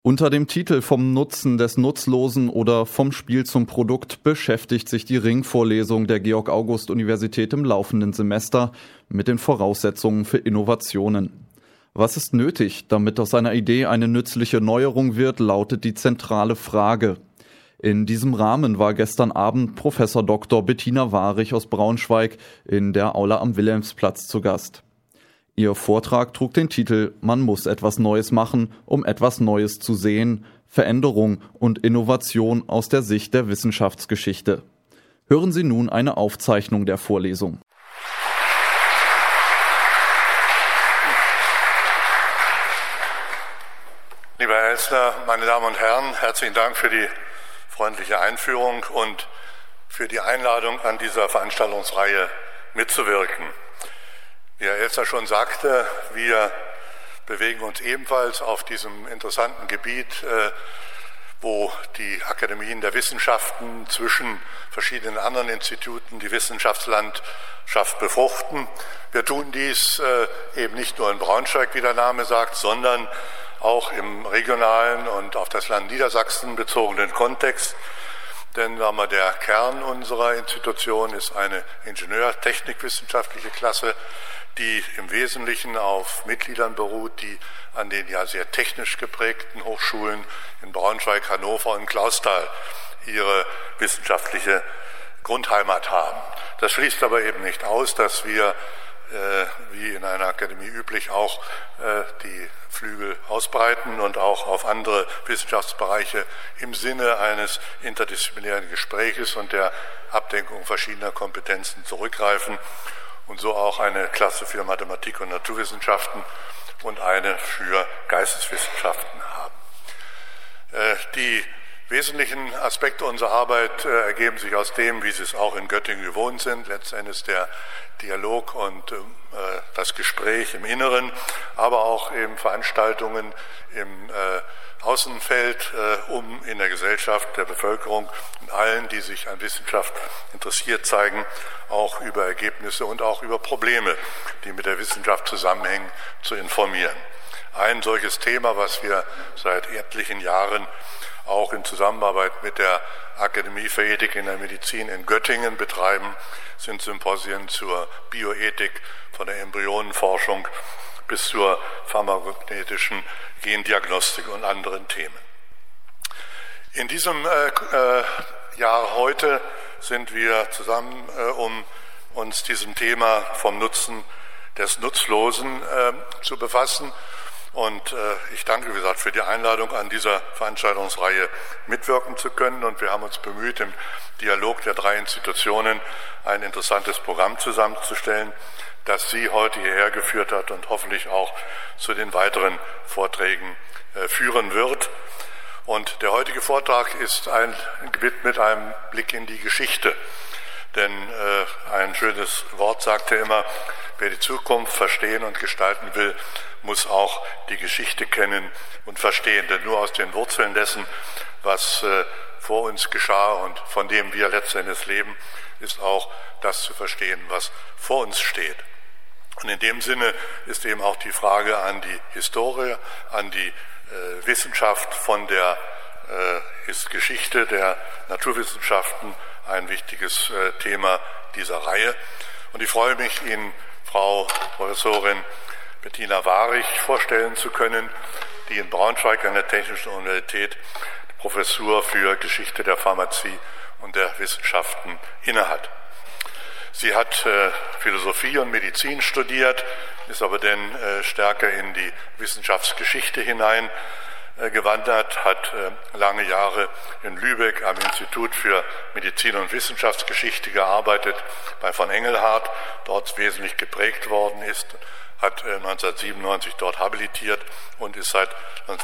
Unter dem Titel „Vom Nutzen des Nutzlosen" oder „Vom Spiel zum Produkt" beschäftigt sich die Ringvorlesung der Georg-August-Universität im laufenden Semester mit den Voraussetzungen für Innovationen. Was ist nötig, damit aus einer Idee eine nützliche Neuerung wird, lautet die zentrale Frage. In diesem Rahmen war gestern Abend Prof. Dr. Bettina Warich aus Braunschweig in der Aula am Wilhelmsplatz zu Gast. Ihr Vortrag trug den Titel „Man muss etwas Neues machen, um etwas Neues zu sehen. Veränderung und Innovation aus der Sicht der Wissenschaftsgeschichte". Hören Sie nun eine Aufzeichnung der Vorlesung. Lieber Herr Elstner, meine Damen und Herren, herzlichen Dank für die freundliche Einführung und für die Einladung, an dieser Veranstaltungsreihe mitzuwirken. Wie Herr Elstner schon sagte, wir bewegen uns ebenfalls auf diesem interessanten Gebiet, wo die Akademien der Wissenschaften zwischen verschiedenen anderen Instituten die Wissenschaftslandschaft befruchten. Wir tun dies eben nicht nur in Braunschweig, wie der Name sagt, sondern auch im regionalen und auf das Land Niedersachsen bezogenen Kontext. Denn der Kern unserer Institution ist eine Ingenieur-Technikwissenschaftliche Klasse, die im Wesentlichen auf Mitgliedern beruht, die an den ja sehr technisch geprägten Hochschulen in Braunschweig, Hannover und Clausthal ihre wissenschaftliche Grundheimat haben. Das schließt aber eben nicht aus, dass wir, wie in einer Akademie üblich, auch die Flügel ausbreiten und auch auf andere Wissenschaftsbereiche im Sinne eines interdisziplinären Gespräches und der Abdeckung verschiedener Kompetenzen zurückgreifen und so auch eine Klasse für Mathematik und Naturwissenschaften und eine für Geisteswissenschaften haben. Die wesentlichen Aspekte unserer Arbeit ergeben sich aus dem, wie Sie es auch in Göttingen gewohnt sind, letztendlich der Dialog und das Gespräch im Inneren, aber auch eben Veranstaltungen im Außenfeld, um in der Gesellschaft, der Bevölkerung und allen, die sich an Wissenschaft interessiert zeigen, auch über Ergebnisse und auch über Probleme, die mit der Wissenschaft zusammenhängen, zu informieren. Ein solches Thema, was wir seit etlichen Jahren auch in Zusammenarbeit mit der Akademie für Ethik in der Medizin in Göttingen betreiben, sind Symposien zur Bioethik, von der Embryonenforschung bis zur pharmakogenetischen Gendiagnostik und anderen Themen. In diesem Jahr heute sind wir zusammen, um uns diesem Thema vom Nutzen des Nutzlosen zu befassen. Und ich danke, wie gesagt, für die Einladung, an dieser Veranstaltungsreihe mitwirken zu können. Und wir haben uns bemüht, im Dialog der drei Institutionen ein interessantes Programm zusammenzustellen, das Sie heute hierher geführt hat und hoffentlich auch zu den weiteren Vorträgen führen wird. Und der heutige Vortrag ist gewidmet einem Blick in die Geschichte. Denn ein schönes Wort sagte immer, wer die Zukunft verstehen und gestalten will, muss auch die Geschichte kennen und verstehen. Denn nur aus den Wurzeln dessen, was vor uns geschah und von dem wir letztendlich leben, ist auch das zu verstehen, was vor uns steht. Und in dem Sinne ist eben auch die Frage an die Historie, an die Wissenschaft von der Geschichte der Naturwissenschaften ein wichtiges Thema dieser Reihe. Und ich freue mich, Ihnen Frau Professorin Bettina Warich vorstellen zu können, die in Braunschweig an der Technischen Universität die Professur für Geschichte der Pharmazie und der Wissenschaften innehat. Sie hat Philosophie und Medizin studiert, ist aber dann stärker in die Wissenschaftsgeschichte hinein gewandert, hat lange Jahre in Lübeck am Institut für Medizin und Wissenschaftsgeschichte gearbeitet, bei von Engelhardt, dort wesentlich geprägt worden ist, hat 1997 dort habilitiert und ist seit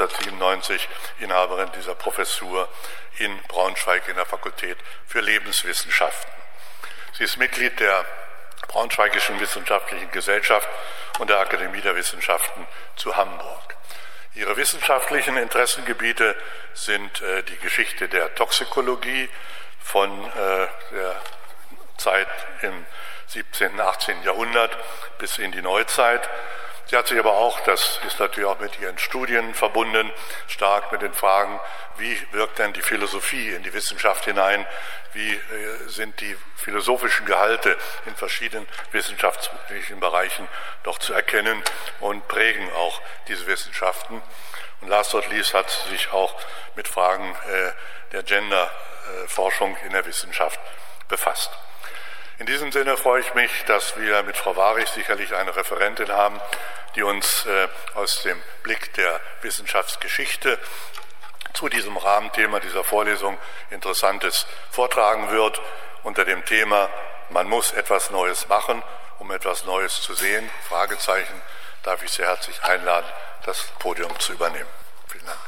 1997 Inhaberin dieser Professur in Braunschweig in der Fakultät für Lebenswissenschaften. Sie ist Mitglied der Braunschweigischen Wissenschaftlichen Gesellschaft und der Akademie der Wissenschaften zu Hamburg. Ihre wissenschaftlichen Interessengebiete sind die Geschichte der Toxikologie von der Zeit im 17. und 18. Jahrhundert bis in die Neuzeit, Sie hat sich aber auch, das ist natürlich auch mit ihren Studien verbunden, stark mit den Fragen, wie wirkt denn die Philosophie in die Wissenschaft hinein, wie sind die philosophischen Gehalte in verschiedenen wissenschaftlichen Bereichen doch zu erkennen und prägen auch diese Wissenschaften. Und last but not least hat sie sich auch mit Fragen der Genderforschung in der Wissenschaft befasst. In diesem Sinne freue ich mich, dass wir mit Frau Warich sicherlich eine Referentin haben, die uns aus dem Blick der Wissenschaftsgeschichte zu diesem Rahmenthema dieser Vorlesung Interessantes vortragen wird, unter dem Thema Man muss etwas Neues machen, um etwas Neues zu sehen, Fragezeichen, darf ich sehr herzlich einladen, das Podium zu übernehmen. Vielen Dank.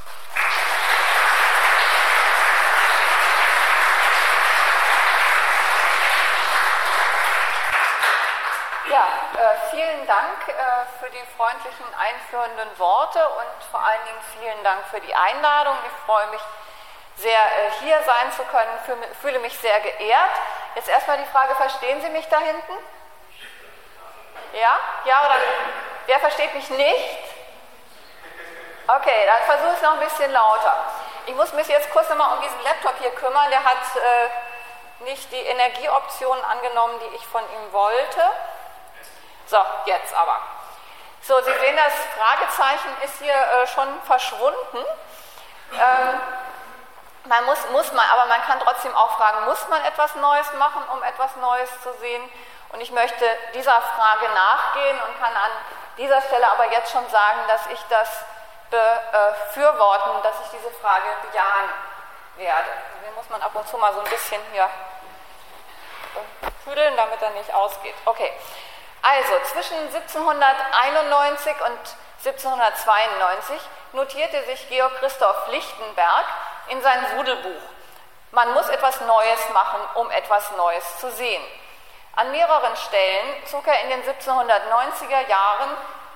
Ja, vielen Dank für die freundlichen einführenden Worte und vor allen Dingen vielen Dank für die Einladung. Ich freue mich sehr, hier sein zu können, fühle mich sehr geehrt. Jetzt erstmal die Frage, verstehen Sie mich da hinten? Ja? Ja oder wer versteht mich nicht? Okay, dann versuche ich es noch ein bisschen lauter. Ich muss mich jetzt kurz nochmal um diesen Laptop hier kümmern. Der hat nicht die Energieoptionen angenommen, die ich von ihm wollte. So, jetzt aber. So, Sie sehen, das Fragezeichen ist hier schon verschwunden. Aber man kann trotzdem auch fragen, muss man etwas Neues machen, um etwas Neues zu sehen? Und ich möchte dieser Frage nachgehen und kann an dieser Stelle aber jetzt schon sagen, dass ich das befürworten, dass ich diese Frage bejahen werde. Den muss man ab und zu mal so ein bisschen hier fühlen, damit er nicht ausgeht. Okay. Also, zwischen 1791 und 1792 notierte sich Georg Christoph Lichtenberg in sein Sudelbuch: Man muss etwas Neues machen, um etwas Neues zu sehen. An mehreren Stellen zog er in den 1790er Jahren,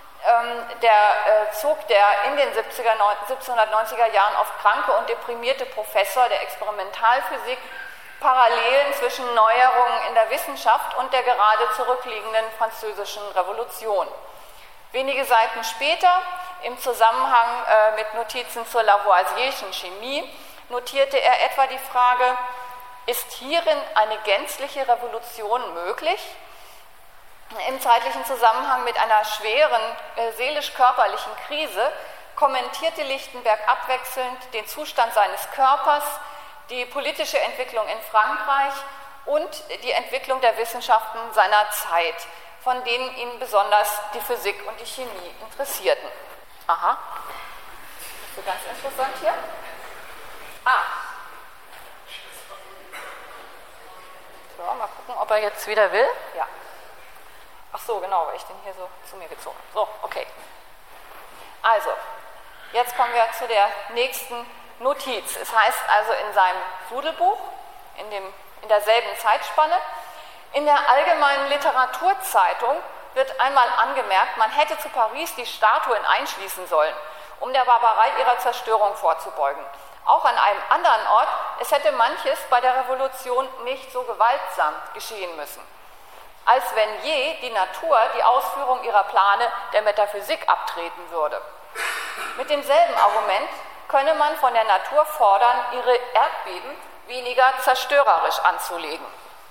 in den 1790er Jahren oft kranke und deprimierte Professor der Experimentalphysik Parallelen zwischen Neuerungen in der Wissenschaft und der gerade zurückliegenden französischen Revolution. Wenige Seiten später, im Zusammenhang mit Notizen zur Lavoisier'schen Chemie, notierte er etwa die Frage: Ist hierin eine gänzliche Revolution möglich? Im zeitlichen Zusammenhang mit einer schweren seelisch-körperlichen Krise kommentierte Lichtenberg abwechselnd den Zustand seines Körpers, die politische Entwicklung in Frankreich und die Entwicklung der Wissenschaften seiner Zeit, von denen ihn besonders die Physik und die Chemie interessierten. Aha, das ist so ganz interessant hier. So, mal gucken, ob er jetzt wieder will. Ja. Ach so, genau, weil ich den hier so zu mir gezogen habe. So, okay. Also, jetzt kommen wir zu der nächsten Notiz. Es heißt also in seinem Sudelbuch, in derselben Zeitspanne: In der Allgemeinen Literaturzeitung wird einmal angemerkt, man hätte zu Paris die Statuen einschließen sollen, um der Barbarei ihrer Zerstörung vorzubeugen. Auch an einem anderen Ort, es hätte manches bei der Revolution nicht so gewaltsam geschehen müssen. Als wenn je die Natur die Ausführung ihrer Plane der Metaphysik abtreten würde. Mit demselben Argument könne man von der Natur fordern, ihre Erdbeben weniger zerstörerisch anzulegen.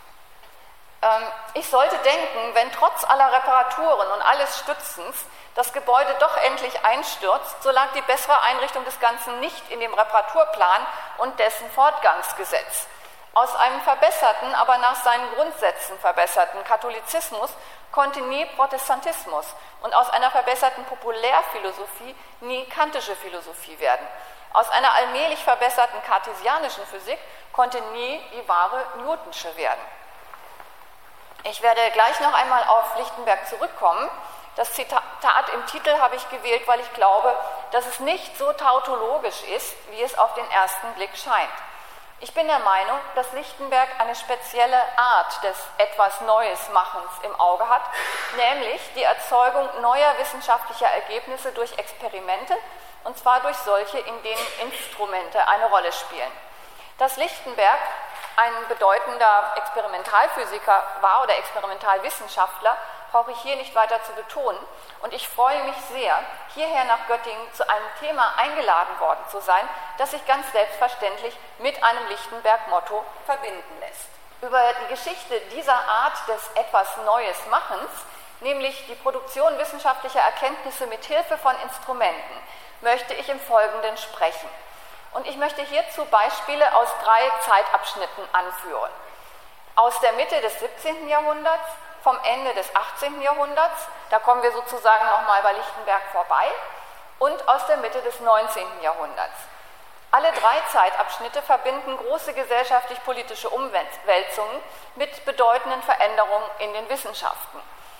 Ich sollte denken, wenn trotz aller Reparaturen und alles Stützens das Gebäude doch endlich einstürzt, so lag die bessere Einrichtung des Ganzen nicht in dem Reparaturplan und dessen Fortgangsgesetz. Aus einem verbesserten, aber nach seinen Grundsätzen verbesserten Katholizismus konnte nie Protestantismus und aus einer verbesserten Populärphilosophie nie kantische Philosophie werden. Aus einer allmählich verbesserten kartesianischen Physik konnte nie die wahre Newtonsche werden. Ich werde gleich noch einmal auf Lichtenberg zurückkommen. Das Zitat im Titel habe ich gewählt, weil ich glaube, dass es nicht so tautologisch ist, wie es auf den ersten Blick scheint. Ich bin der Meinung, dass Lichtenberg eine spezielle Art des etwas Neues Machens im Auge hat, nämlich die Erzeugung neuer wissenschaftlicher Ergebnisse durch Experimente, und zwar durch solche, in denen Instrumente eine Rolle spielen. Dass Lichtenberg ein bedeutender Experimentalphysiker war oder Experimentalwissenschaftler, brauche ich hier nicht weiter zu betonen. Und ich freue mich sehr, hierher nach Göttingen zu einem Thema eingeladen worden zu sein, das sich ganz selbstverständlich mit einem Lichtenberg-Motto verbinden lässt. Über die Geschichte dieser Art des etwas Neues Machens, nämlich die Produktion wissenschaftlicher Erkenntnisse mit Hilfe von Instrumenten, möchte ich im Folgenden sprechen. Und ich möchte hierzu Beispiele aus 3 Zeitabschnitten anführen. Aus der Mitte des 17. Jahrhunderts, vom Ende des 18. Jahrhunderts, da kommen wir sozusagen nochmal bei Lichtenberg vorbei, und aus der Mitte des 19. Jahrhunderts. Alle 3 Zeitabschnitte verbinden große gesellschaftlich-politische Umwälzungen mit bedeutenden Veränderungen in den Wissenschaften.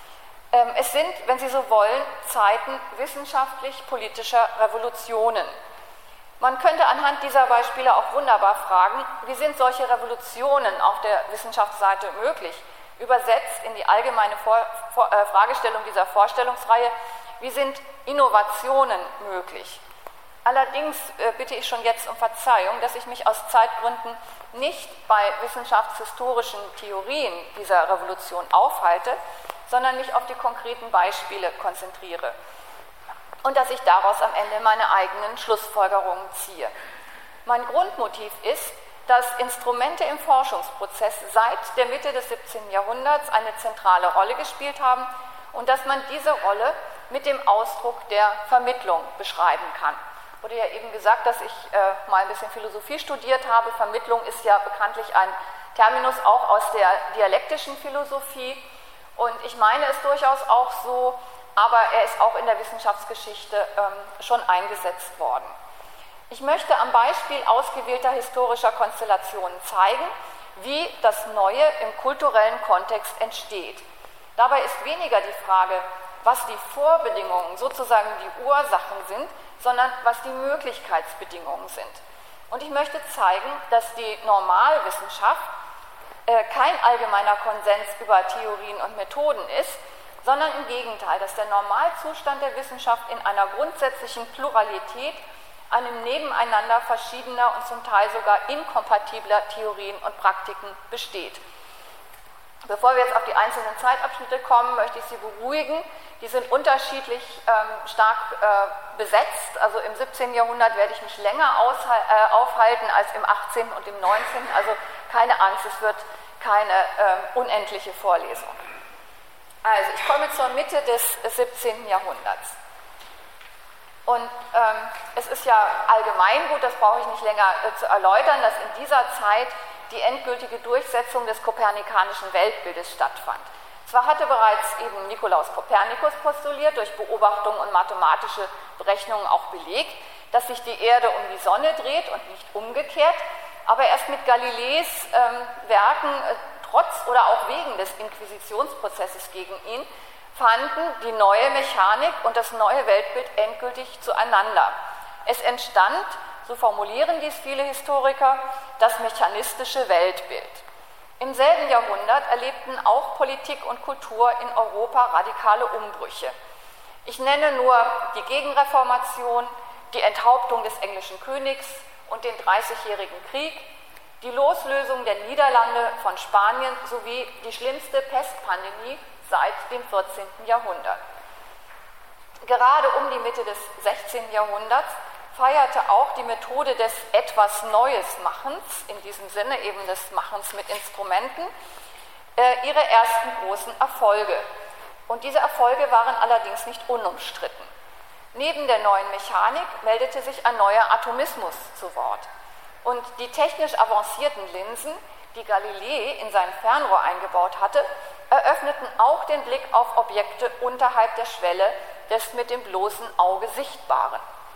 Es sind, wenn Sie so wollen, Zeiten wissenschaftlich-politischer Revolutionen. Man könnte anhand dieser Beispiele auch wunderbar fragen, wie sind solche Revolutionen auf der Wissenschaftsseite möglich? Übersetzt in die allgemeine Fragestellung dieser Vorstellungsreihe, wie sind Innovationen möglich? Allerdings bitte ich schon jetzt um Verzeihung, dass ich mich aus Zeitgründen nicht bei wissenschaftshistorischen Theorien dieser Revolution aufhalte, sondern mich auf die konkreten Beispiele konzentriere und dass ich daraus am Ende meine eigenen Schlussfolgerungen ziehe. Mein Grundmotiv ist, dass Instrumente im Forschungsprozess seit der Mitte des 17. Jahrhunderts eine zentrale Rolle gespielt haben und dass man diese Rolle mit dem Ausdruck der Vermittlung beschreiben kann. Wurde ja eben gesagt, dass ich mal ein bisschen Philosophie studiert habe. Vermittlung ist ja bekanntlich ein Terminus auch aus der dialektischen Philosophie und ich meine es durchaus auch so, aber er ist auch in der Wissenschaftsgeschichte schon eingesetzt worden. Ich möchte am Beispiel ausgewählter historischer Konstellationen zeigen, wie das Neue im kulturellen Kontext entsteht. Dabei ist weniger die Frage, was die Vorbedingungen, sozusagen die Ursachen sind, sondern was die Möglichkeitsbedingungen sind. Und ich möchte zeigen, dass die Normalwissenschaft kein allgemeiner Konsens über Theorien und Methoden ist, sondern im Gegenteil, dass der Normalzustand der Wissenschaft in einer grundsätzlichen Pluralität, einem Nebeneinander verschiedener und zum Teil sogar inkompatibler Theorien und Praktiken besteht. Bevor wir jetzt auf die einzelnen Zeitabschnitte kommen, möchte ich Sie beruhigen. Die sind unterschiedlich stark besetzt. Also im 17. Jahrhundert werde ich mich länger aufhalten als im 18. und im 19. Also keine Angst, es wird keine unendliche Vorlesung. Also ich komme zur Mitte des 17. Jahrhunderts. Und es ist ja allgemeingut, das brauche ich nicht länger zu erläutern, dass in dieser Zeit die endgültige Durchsetzung des kopernikanischen Weltbildes stattfand. Zwar hatte bereits eben Nikolaus Kopernikus postuliert, durch Beobachtungen und mathematische Berechnungen auch belegt, dass sich die Erde um die Sonne dreht und nicht umgekehrt, aber erst mit Galileis Werken, trotz oder auch wegen des Inquisitionsprozesses gegen ihn, fanden die neue Mechanik und das neue Weltbild endgültig zueinander. Es entstand, so formulieren dies viele Historiker, das mechanistische Weltbild. Im selben Jahrhundert erlebten auch Politik und Kultur in Europa radikale Umbrüche. Ich nenne nur die Gegenreformation, die Enthauptung des englischen Königs und den Dreißigjährigen Krieg, die Loslösung der Niederlande von Spanien sowie die schlimmste Pestpandemie seit dem 14. Jahrhundert. Gerade um die Mitte des 16. Jahrhunderts feierte auch die Methode des etwas Neues Machens, in diesem Sinne eben des Machens mit Instrumenten, ihre ersten großen Erfolge. Und diese Erfolge waren allerdings nicht unumstritten. Neben der neuen Mechanik meldete sich ein neuer Atomismus zu Wort. Und die technisch avancierten Linsen, die Galilei in sein Fernrohr eingebaut hatte, eröffneten auch den Blick auf Objekte unterhalb der Schwelle des mit dem bloßen Auge Sichtbaren.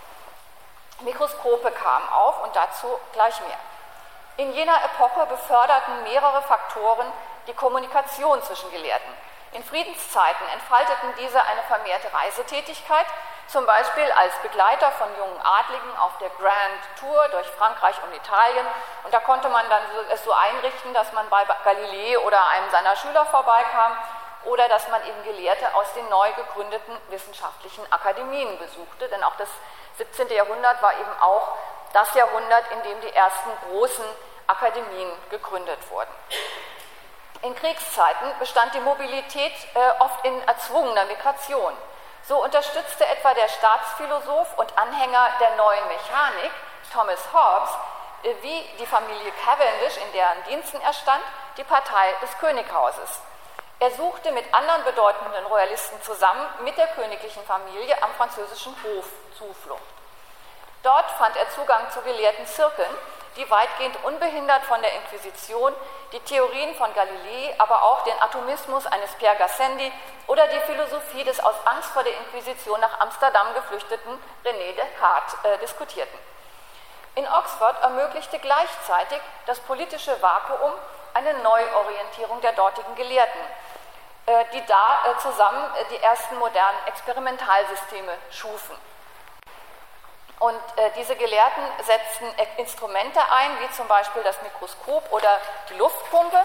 Mikroskope kamen auf und dazu gleich mehr. In jener Epoche beförderten mehrere Faktoren die Kommunikation zwischen Gelehrten. In Friedenszeiten entfalteten diese eine vermehrte Reisetätigkeit, zum Beispiel als Begleiter von jungen Adligen auf der Grand Tour durch Frankreich und Italien. Und da konnte man dann es so einrichten, dass man bei Galilei oder einem seiner Schüler vorbeikam oder dass man eben Gelehrte aus den neu gegründeten wissenschaftlichen Akademien besuchte. Denn auch das 17. Jahrhundert war eben auch das Jahrhundert, in dem die ersten großen Akademien gegründet wurden. In Kriegszeiten bestand die Mobilität oft in erzwungener Migration. So unterstützte etwa der Staatsphilosoph und Anhänger der neuen Mechanik, Thomas Hobbes, wie die Familie Cavendish, in deren Diensten er stand, die Partei des Könighauses. Er suchte mit anderen bedeutenden Royalisten zusammen mit der königlichen Familie am französischen Hof Zuflucht. Dort fand er Zugang zu gelehrten Zirkeln, die weitgehend unbehindert von der Inquisition die Theorien von Galilei, aber auch den Atomismus eines Pierre Gassendi oder die Philosophie des aus Angst vor der Inquisition nach Amsterdam geflüchteten René Descartes diskutierten. In Oxford ermöglichte gleichzeitig das politische Vakuum eine Neuorientierung der dortigen Gelehrten, die da zusammen die ersten modernen Experimentalsysteme schufen. Und diese Gelehrten setzten Instrumente ein, wie zum Beispiel das Mikroskop oder die Luftpumpe.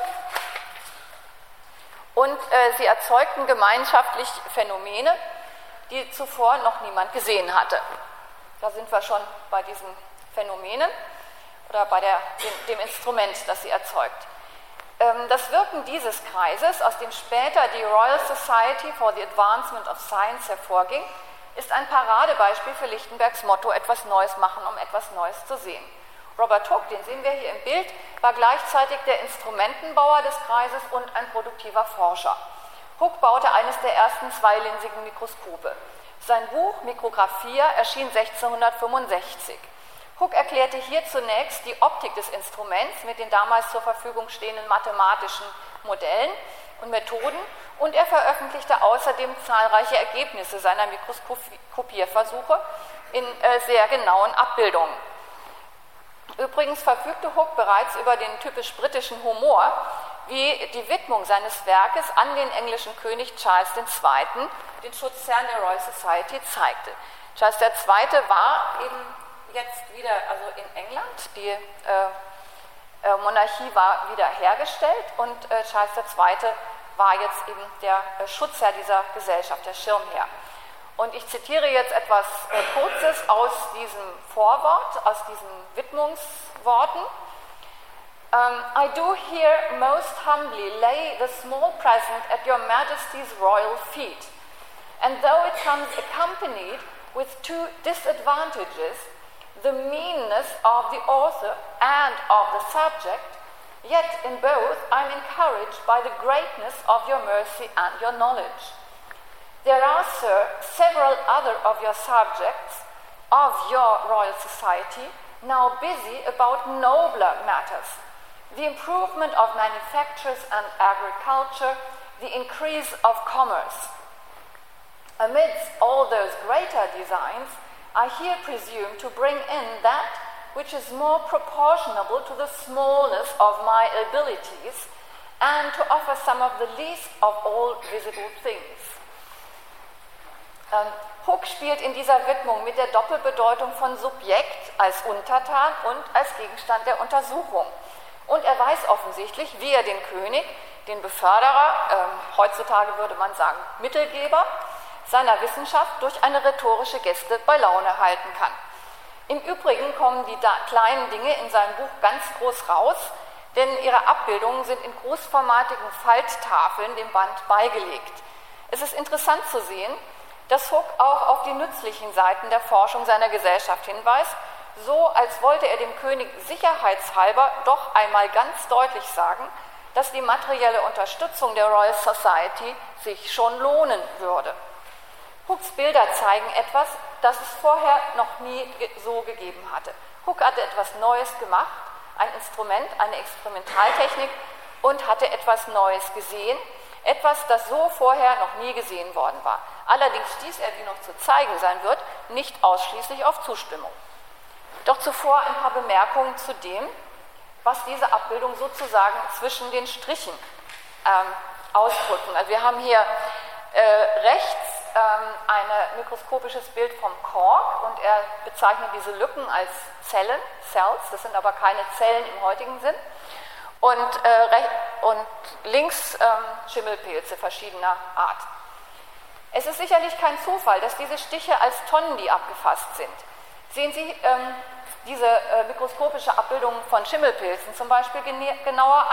Und sie erzeugten gemeinschaftlich Phänomene, die zuvor noch niemand gesehen hatte. Da sind wir schon bei diesen Phänomenen oder bei dem Instrument, das sie erzeugt. Das Wirken dieses Kreises, aus dem später die Royal Society for the Advancement of Science hervorging, ist ein Paradebeispiel für Lichtenbergs Motto, etwas Neues machen, um etwas Neues zu sehen. Robert Hooke, den sehen wir hier im Bild, war gleichzeitig der Instrumentenbauer des Kreises und ein produktiver Forscher. Hooke baute eines der ersten zweilinsigen Mikroskope. Sein Buch Mikrographia erschien 1665. Hooke erklärte hier zunächst die Optik des Instruments mit den damals zur Verfügung stehenden mathematischen Modellen und Methoden, und er veröffentlichte außerdem zahlreiche Ergebnisse seiner Mikroskopierversuche in sehr genauen Abbildungen. Übrigens verfügte Hooke bereits über den typisch britischen Humor, wie die Widmung seines Werkes an den englischen König Charles II., den Schutzherrn der Royal Society, zeigte. Charles II. War eben jetzt wieder in England, die Monarchie war wieder hergestellt und Charles II. War jetzt eben der Schutzherr dieser Gesellschaft, der Schirmherr. Und ich zitiere jetzt etwas Kurzes aus diesem Vorwort, aus diesen Widmungsworten. I do here most humbly lay the small present at your Majesty's royal feet, and though it comes accompanied with two disadvantages, the meanness of the author and of the subject, yet in both I am encouraged by the greatness of your mercy and your knowledge. There are, sir, several other of your subjects of your Royal Society now busy about nobler matters, the improvement of manufactures and agriculture, the increase of commerce. Amidst all those greater designs, I here presume to bring in that which is more proportionable to the smallness of my abilities, and to offer some of the least of all visible things. Hooke spielt in dieser Widmung mit der Doppelbedeutung von Subjekt als Untertan und als Gegenstand der Untersuchung. Und er weiß offensichtlich, wie er den König, den Beförderer, heutzutage würde man sagen Mittelgeber, seiner Wissenschaft durch eine rhetorische Geste bei Laune halten kann. Im Übrigen kommen die kleinen Dinge in seinem Buch ganz groß raus, denn ihre Abbildungen sind in großformatigen Falttafeln dem Band beigelegt. Es ist interessant zu sehen, dass Hooke auch auf die nützlichen Seiten der Forschung seiner Gesellschaft hinweist, so als wollte er dem König sicherheitshalber doch einmal ganz deutlich sagen, dass die materielle Unterstützung der Royal Society sich schon lohnen würde. Hookes Bilder zeigen etwas, das es vorher noch nie so gegeben hatte. Hooke hatte etwas Neues gemacht, ein Instrument, eine Experimentaltechnik, und hatte etwas Neues gesehen, etwas, das so vorher noch nie gesehen worden war. Allerdings stieß er, wie noch zu zeigen sein wird, nicht ausschließlich auf Zustimmung. Doch zuvor ein paar Bemerkungen zu dem, was diese Abbildung sozusagen zwischen den Strichen ausdrücken. Also wir haben hier rechts ein mikroskopisches Bild vom Kork, und er bezeichnet diese Lücken als Zellen, Cells, das sind aber keine Zellen im heutigen Sinn, und links Schimmelpilze verschiedener Art. Es ist sicherlich kein Zufall, dass diese Stiche als Tondi abgefasst sind. Sehen Sie diese mikroskopische Abbildung von Schimmelpilzen zum Beispiel genauer an,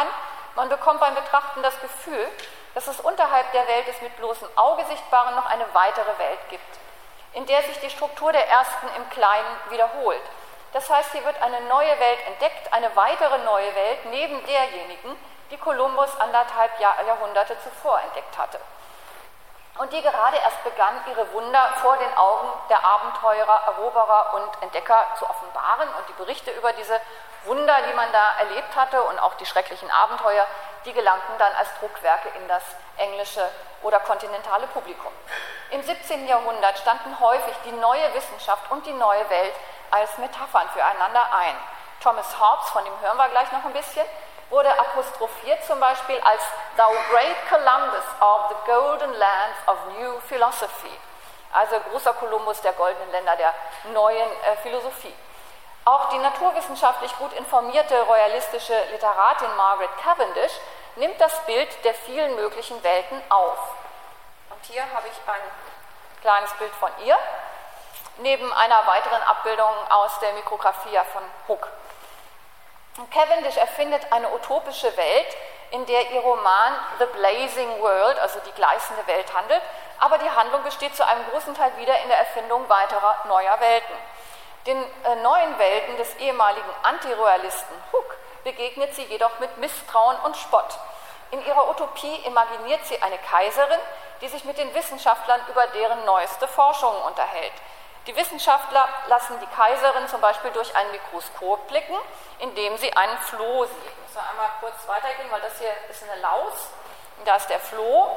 man bekommt beim Betrachten das Gefühl, dass es unterhalb der Welt des mit bloßem Auge Sichtbaren noch eine weitere Welt gibt, in der sich die Struktur der ersten im Kleinen wiederholt. Das heißt, hier wird eine neue Welt entdeckt, eine weitere neue Welt neben derjenigen, die Kolumbus 1,5 Jahrhunderte zuvor entdeckt hatte. Und die gerade erst begann, ihre Wunder vor den Augen der Abenteurer, Eroberer und Entdecker zu offenbaren. Und die Berichte über diese Wunder, die man da erlebt hatte und auch die schrecklichen Abenteuer, die gelangten dann als Druckwerke in das englische oder kontinentale Publikum. Im 17. Jahrhundert standen häufig die neue Wissenschaft und die neue Welt als Metaphern füreinander ein. Thomas Hobbes, von dem hören wir gleich noch ein bisschen, wurde apostrophiert zum Beispiel als "Thou great Columbus of the golden lands of new philosophy", also großer Kolumbus der goldenen Länder der neuen Philosophie. Auch die naturwissenschaftlich gut informierte royalistische Literatin Margaret Cavendish nimmt das Bild der vielen möglichen Welten auf. Und hier habe ich ein kleines Bild von ihr, neben einer weiteren Abbildung aus der Mikrographia von Hooke. Cavendish erfindet eine utopische Welt, in der ihr Roman The Blazing World, also die gleißende Welt, handelt, aber die Handlung besteht zu einem großen Teil wieder in der Erfindung weiterer neuer Welten. Den neuen Welten des ehemaligen Antiroyalisten Hooke begegnet sie jedoch mit Misstrauen und Spott. In ihrer Utopie imaginiert sie eine Kaiserin, die sich mit den Wissenschaftlern über deren neueste Forschungen unterhält. Die Wissenschaftler lassen die Kaiserin zum Beispiel durch ein Mikroskop blicken, indem sie einen Floh sieht. Ich muss noch einmal kurz weitergehen, weil das hier ist eine Laus. Da ist der Floh.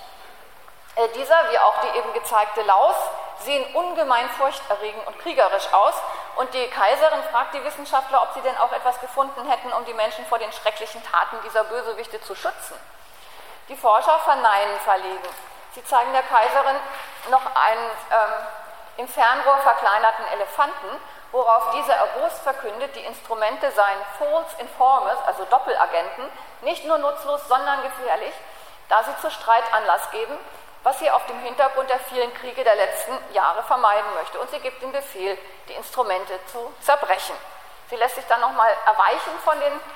Dieser, wie auch die eben gezeigte Laus, sehen ungemein furchterregend und kriegerisch aus. Und die Kaiserin fragt die Wissenschaftler, ob sie denn auch etwas gefunden hätten, um die Menschen vor den schrecklichen Taten dieser Bösewichte zu schützen. Die Forscher verneinen verlegen. Sie zeigen der Kaiserin noch einen im Fernrohr verkleinerten Elefanten, worauf diese erbost verkündet, die Instrumente seien False Informers, also Doppelagenten, nicht nur nutzlos, sondern gefährlich, da sie zu Streit Anlass geben, was sie auf dem Hintergrund der vielen Kriege der letzten Jahre vermeiden möchte. Und sie gibt den Befehl, die Instrumente zu zerbrechen. Sie lässt sich dann nochmal erweichen von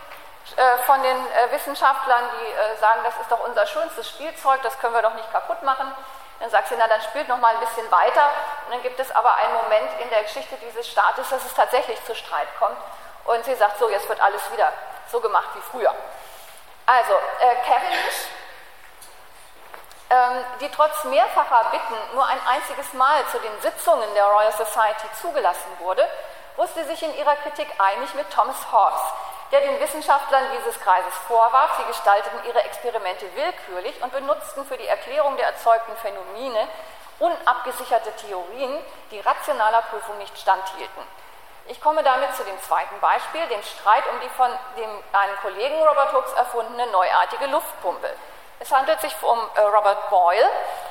den Wissenschaftlern, die sagen, das ist doch unser schönstes Spielzeug, das können wir doch nicht kaputt machen. Dann sagt sie, na dann spielt noch mal ein bisschen weiter. Und dann gibt es aber einen Moment in der Geschichte dieses Staates, dass es tatsächlich zu Streit kommt. Und sie sagt, so, jetzt wird alles wieder so gemacht wie früher. Also, Cavendish, die trotz mehrfacher Bitten nur ein einziges Mal zu den Sitzungen der Royal Society zugelassen wurde, wusste sich in ihrer Kritik einig mit Thomas Hobbes, der den Wissenschaftlern dieses Kreises vorwarf, sie gestalteten ihre Experimente willkürlich und benutzten für die Erklärung der erzeugten Phänomene unabgesicherte Theorien, die rationaler Prüfung nicht standhielten. Ich komme damit zu dem zweiten Beispiel, dem Streit um die von einem Kollegen Robert Hooke erfundene neuartige Luftpumpe. Es handelt sich um Robert Boyle,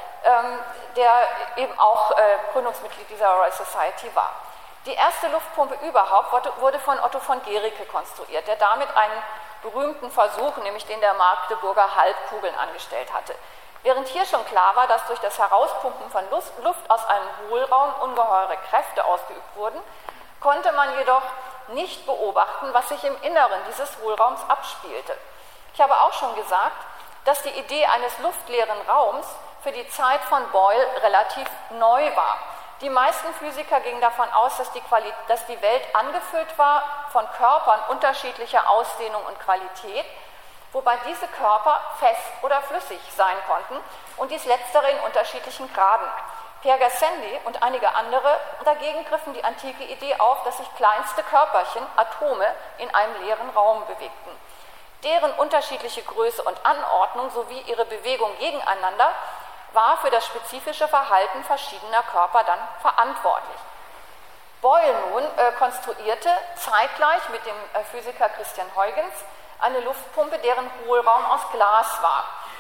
der eben auch Gründungsmitglied dieser Royal Society war. Die erste Luftpumpe überhaupt wurde von Otto von Guericke konstruiert, der damit einen berühmten Versuch, nämlich den der Magdeburger Halbkugeln, angestellt hatte. Während hier schon klar war, dass durch das Herauspumpen von Luft aus einem Hohlraum ungeheure Kräfte ausgeübt wurden, konnte man jedoch nicht beobachten, was sich im Inneren dieses Hohlraums abspielte. Ich habe auch schon gesagt, dass die Idee eines luftleeren Raums für die Zeit von Boyle relativ neu war. Die meisten Physiker gingen davon aus, dass die Welt angefüllt war von Körpern unterschiedlicher Ausdehnung und Qualität, wobei diese Körper fest oder flüssig sein konnten und dies letztere in unterschiedlichen Graden. Pierre Gassendi und einige andere dagegen griffen die antike Idee auf, dass sich kleinste Körperchen, Atome, in einem leeren Raum bewegten. Deren unterschiedliche Größe und Anordnung sowie ihre Bewegung gegeneinander war für das spezifische Verhalten verschiedener Körper dann verantwortlich. Boyle nun konstruierte zeitgleich mit dem Physiker Christian Huygens eine Luftpumpe, deren Hohlraum aus Glas war,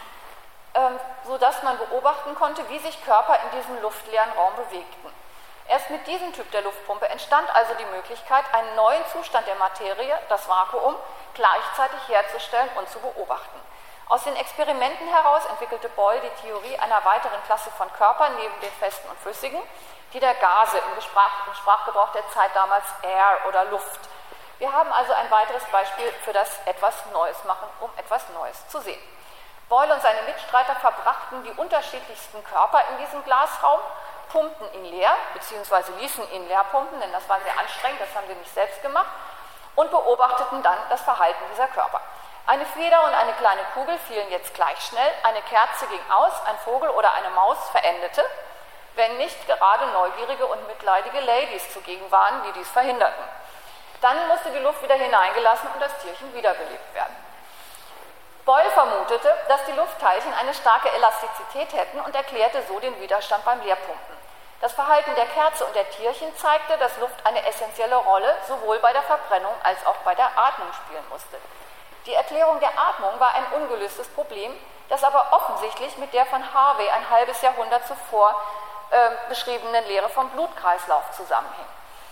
sodass man beobachten konnte, wie sich Körper in diesem luftleeren Raum bewegten. Erst mit diesem Typ der Luftpumpe entstand also die Möglichkeit, einen neuen Zustand der Materie, das Vakuum, gleichzeitig herzustellen und zu beobachten. Aus den Experimenten heraus entwickelte Boyle die Theorie einer weiteren Klasse von Körpern neben den festen und flüssigen, die der Gase im Sprachgebrauch der Zeit damals Air oder Luft Wir haben also ein weiteres Beispiel für das etwas Neues machen, um etwas Neues zu sehen. Boyle und seine Mitstreiter verbrachten die unterschiedlichsten Körper in diesem Glasraum, pumpten ihn leer, beziehungsweise ließen ihn leer pumpen, denn das war sehr anstrengend, das haben sie nicht selbst gemacht, und beobachteten dann das Verhalten dieser Körper. Eine Feder und eine kleine Kugel fielen jetzt gleich schnell, eine Kerze ging aus, ein Vogel oder eine Maus verendete, wenn nicht gerade neugierige und mitleidige Ladies zugegen waren, die dies verhinderten. Dann musste die Luft wieder hineingelassen und das Tierchen wiederbelebt werden. Boyle vermutete, dass die Luftteilchen eine starke Elastizität hätten und erklärte so den Widerstand beim Leerpumpen. Das Verhalten der Kerze und der Tierchen zeigte, dass Luft eine essentielle Rolle sowohl bei der Verbrennung als auch bei der Atmung spielen musste. Die Erklärung der Atmung war ein ungelöstes Problem, das aber offensichtlich mit der von Harvey ein halbes Jahrhundert zuvor beschriebenen Lehre vom Blutkreislauf zusammenhing.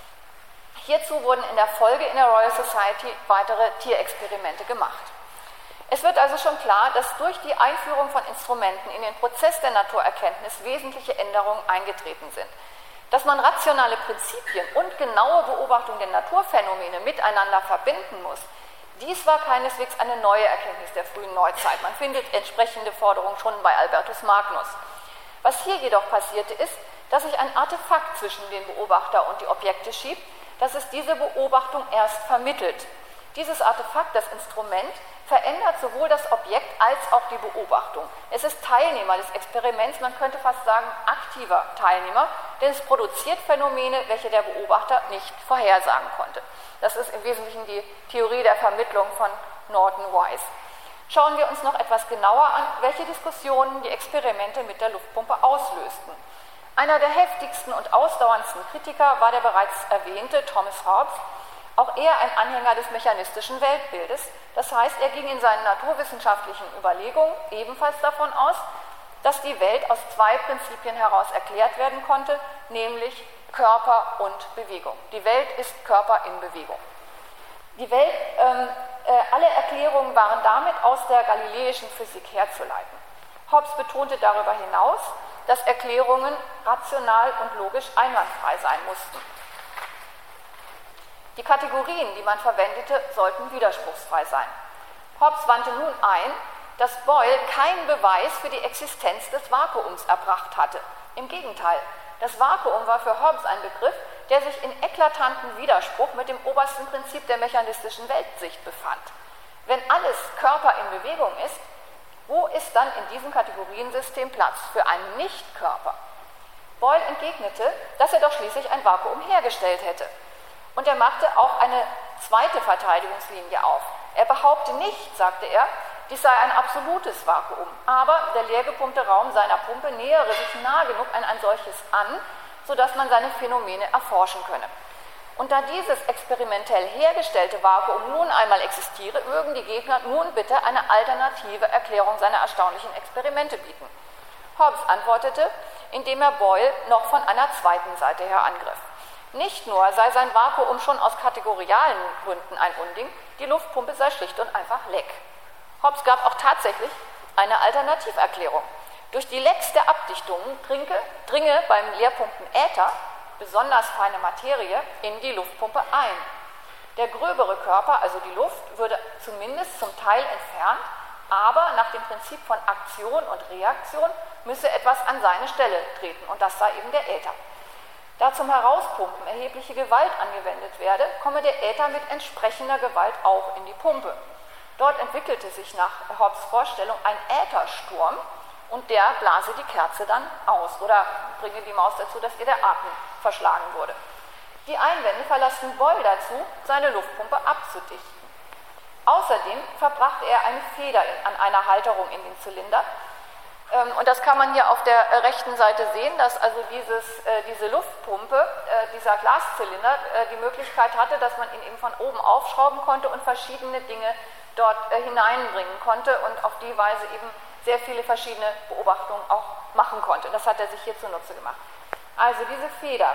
Hierzu wurden in der Folge in der Royal Society weitere Tierexperimente gemacht. Es wird also schon klar, dass durch die Einführung von Instrumenten in den Prozess der Naturerkenntnis wesentliche Änderungen eingetreten sind. Dass man rationale Prinzipien und genaue Beobachtung der Naturphänomene miteinander verbinden muss, dies war keineswegs eine neue Erkenntnis der frühen Neuzeit. Man findet entsprechende Forderungen schon bei Albertus Magnus. Was hier jedoch passierte ist, dass sich ein Artefakt zwischen den Beobachter und die Objekte schiebt, dass es diese Beobachtung erst vermittelt. Dieses Artefakt, das Instrument, verändert sowohl das Objekt als auch die Beobachtung. Es ist Teilnehmer des Experiments, man könnte fast sagen aktiver Teilnehmer, denn es produziert Phänomene, welche der Beobachter nicht vorhersagen konnte. Das ist im Wesentlichen die Theorie der Vermittlung von Norton Wise. Schauen wir uns noch etwas genauer an, welche Diskussionen die Experimente mit der Luftpumpe auslösten. Einer der heftigsten und ausdauerndsten Kritiker war der bereits erwähnte Thomas Hobbes, auch er ein Anhänger des mechanistischen Weltbildes. Das heißt, er ging in seinen naturwissenschaftlichen Überlegungen ebenfalls davon aus, dass die Welt aus zwei Prinzipien heraus erklärt werden konnte, nämlich Körper und Bewegung. Die Welt ist Körper in Bewegung. Alle Erklärungen waren damit aus der galileischen Physik herzuleiten. Hobbes betonte darüber hinaus, dass Erklärungen rational und logisch einwandfrei sein mussten. Die Kategorien, die man verwendete, sollten widerspruchsfrei sein. Hobbes wandte nun ein, dass Boyle keinen Beweis für die Existenz des Vakuums erbracht hatte. Im Gegenteil, das Vakuum war für Hobbes ein Begriff, der sich in eklatantem Widerspruch mit dem obersten Prinzip der mechanistischen Weltsicht befand. Wenn alles Körper in Bewegung ist, wo ist dann in diesem Kategoriensystem Platz für einen Nicht-Körper? Boyle entgegnete, dass er doch schließlich ein Vakuum hergestellt hätte. Und er machte auch eine zweite Verteidigungslinie auf. Er behaupte nicht, sagte er, dies sei ein absolutes Vakuum, aber der leergepumpte Raum seiner Pumpe nähere sich nah genug an ein solches an, sodass man seine Phänomene erforschen könne. Und da dieses experimentell hergestellte Vakuum nun einmal existiere, mögen die Gegner nun bitte eine alternative Erklärung seiner erstaunlichen Experimente bieten. Hobbes antwortete, indem er Boyle noch von einer zweiten Seite her angriff. Nicht nur sei sein Vakuum schon aus kategorialen Gründen ein Unding, die Luftpumpe sei schlicht und einfach leck. Hobbes gab auch tatsächlich eine Alternativerklärung. Durch die Lecks der Abdichtungen dringe beim Leerpumpen Äther, besonders feine Materie, in die Luftpumpe ein. Der gröbere Körper, also die Luft, würde zumindest zum Teil entfernt, aber nach dem Prinzip von Aktion und Reaktion müsse etwas an seine Stelle treten und das sei eben der Äther. Da zum Herauspumpen erhebliche Gewalt angewendet werde, komme der Äther mit entsprechender Gewalt auch in die Pumpe. Dort entwickelte sich nach Hobbes Vorstellung ein Äthersturm und der blase die Kerze dann aus oder bringe die Maus dazu, dass ihr der Atem verschlagen wurde. Die Einwände verlassen Boyle dazu, seine Luftpumpe abzudichten. Außerdem verbrachte er eine Feder an einer Halterung in den Zylinder. Und das kann man hier auf der rechten Seite sehen, dass also diese Luftpumpe, dieser Glaszylinder, die Möglichkeit hatte, dass man ihn eben von oben aufschrauben konnte und verschiedene Dinge dort hineinbringen konnte und auf die Weise eben sehr viele verschiedene Beobachtungen auch machen konnte. Das hat er sich hier zunutze gemacht. Also diese Feder.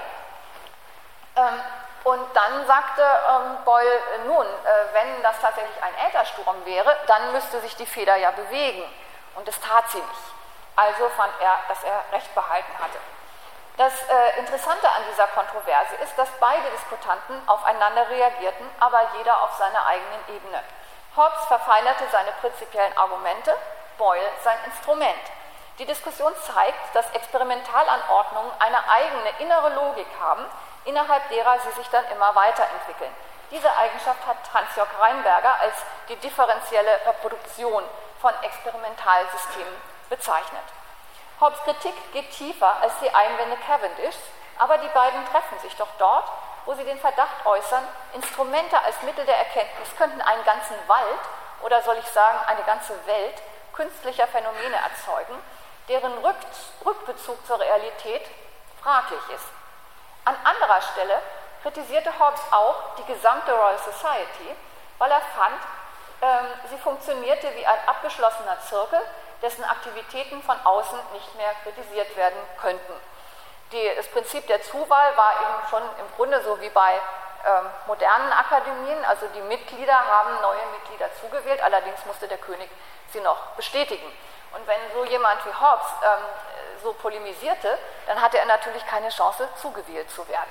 Und dann sagte Boyle, nun, wenn das tatsächlich ein Äthersturm wäre, dann müsste sich die Feder ja bewegen. Und das tat sie nicht. Also fand er, dass er recht behalten hatte. Das Interessante an dieser Kontroverse ist, dass beide Diskutanten aufeinander reagierten, aber jeder auf seiner eigenen Ebene. Hobbes verfeinerte seine prinzipiellen Argumente, Boyle sein Instrument. Die Diskussion zeigt, dass Experimentalanordnungen eine eigene innere Logik haben, innerhalb derer sie sich dann immer weiterentwickeln. Diese Eigenschaft hat Hans-Jörg Reinberger als die differenzielle Reproduktion von Experimentalsystemen bezeichnet. Hobbes' Kritik geht tiefer als die Einwände Cavendishs, aber die beiden treffen sich doch dort, wo sie den Verdacht äußern, Instrumente als Mittel der Erkenntnis könnten einen ganzen Wald, oder soll ich sagen eine ganze Welt, künstlicher Phänomene erzeugen, deren Rückbezug zur Realität fraglich ist. An anderer Stelle kritisierte Hobbes auch die gesamte Royal Society, weil er fand, sie funktionierte wie ein abgeschlossener Zirkel, dessen Aktivitäten von außen nicht mehr kritisiert werden könnten. Das Prinzip der Zuwahl war eben schon im Grunde so wie bei modernen Akademien, also die Mitglieder haben neue Mitglieder zugewählt, allerdings musste der König sie noch bestätigen. Und wenn so jemand wie Hobbes so polemisierte, dann hatte er natürlich keine Chance, zugewählt zu werden.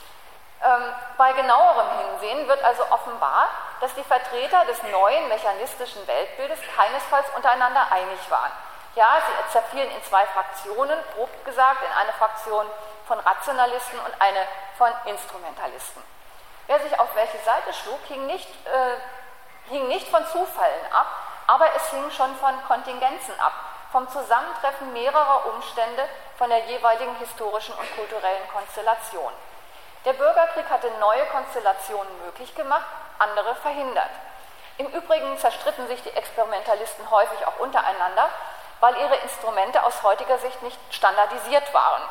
Bei genauerem Hinsehen wird also offenbar, dass die Vertreter des neuen mechanistischen Weltbildes keinesfalls untereinander einig waren. Ja, sie zerfielen in zwei Fraktionen, grob gesagt, in eine Fraktion von Rationalisten und eine von Instrumentalisten. Wer sich auf welche Seite schlug, hing nicht von Zufällen ab, aber es hing schon von Kontingenzen ab, vom Zusammentreffen mehrerer Umstände, von der jeweiligen historischen und kulturellen Konstellation. Der Bürgerkrieg hatte neue Konstellationen möglich gemacht, andere verhindert. Im Übrigen zerstritten sich die Experimentalisten häufig auch untereinander, weil ihre Instrumente aus heutiger Sicht nicht standardisiert waren.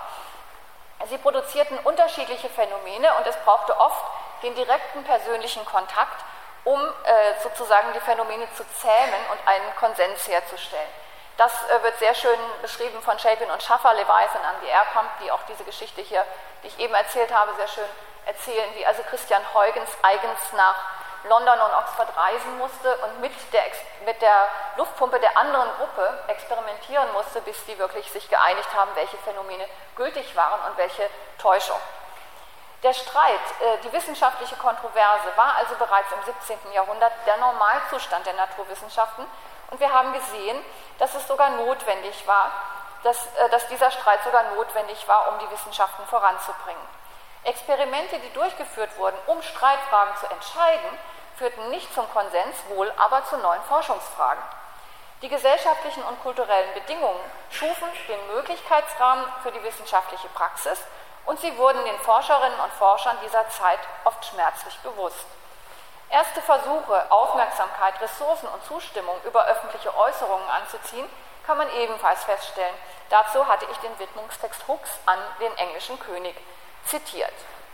Sie produzierten unterschiedliche Phänomene und es brauchte oft den direkten persönlichen Kontakt, um sozusagen die Phänomene zu zähmen und einen Konsens herzustellen. Das wird sehr schön beschrieben von Chapin und Schaffer, Leviathan an the Airpump, die auch diese Geschichte hier, die ich eben erzählt habe, sehr schön erzählen, wie also Christian Huygens eigens nach London und Oxford reisen musste und mit der Luftpumpe der anderen Gruppe experimentieren musste, bis die wirklich sich geeinigt haben, welche Phänomene gültig waren und welche Täuschung. Der Streit, die wissenschaftliche Kontroverse war also bereits im 17. Jahrhundert der Normalzustand der Naturwissenschaften und wir haben gesehen, dass es sogar notwendig war, dass dieser Streit sogar notwendig war, um die Wissenschaften voranzubringen. Experimente, die durchgeführt wurden, um Streitfragen zu entscheiden, führten nicht zum Konsens, wohl aber zu neuen Forschungsfragen. Die gesellschaftlichen und kulturellen Bedingungen schufen den Möglichkeitsrahmen für die wissenschaftliche Praxis und sie wurden den Forscherinnen und Forschern dieser Zeit oft schmerzlich bewusst. Erste Versuche, Aufmerksamkeit, Ressourcen und Zustimmung über öffentliche Äußerungen anzuziehen, kann man ebenfalls feststellen. Dazu hatte ich den Widmungstext Hookes an den englischen König zitiert.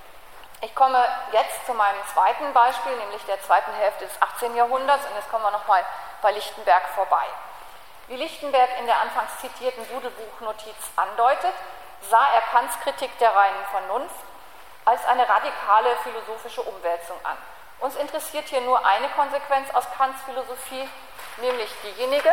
Ich komme jetzt zu meinem zweiten Beispiel, nämlich der zweiten Hälfte des 18. Jahrhunderts, und jetzt kommen wir nochmal bei Lichtenberg vorbei. Wie Lichtenberg in der anfangs zitierten Gudelbuchnotiz andeutet, sah er Kants Kritik der reinen Vernunft als eine radikale philosophische Umwälzung an. Uns interessiert hier nur eine Konsequenz aus Kants Philosophie, nämlich diejenige,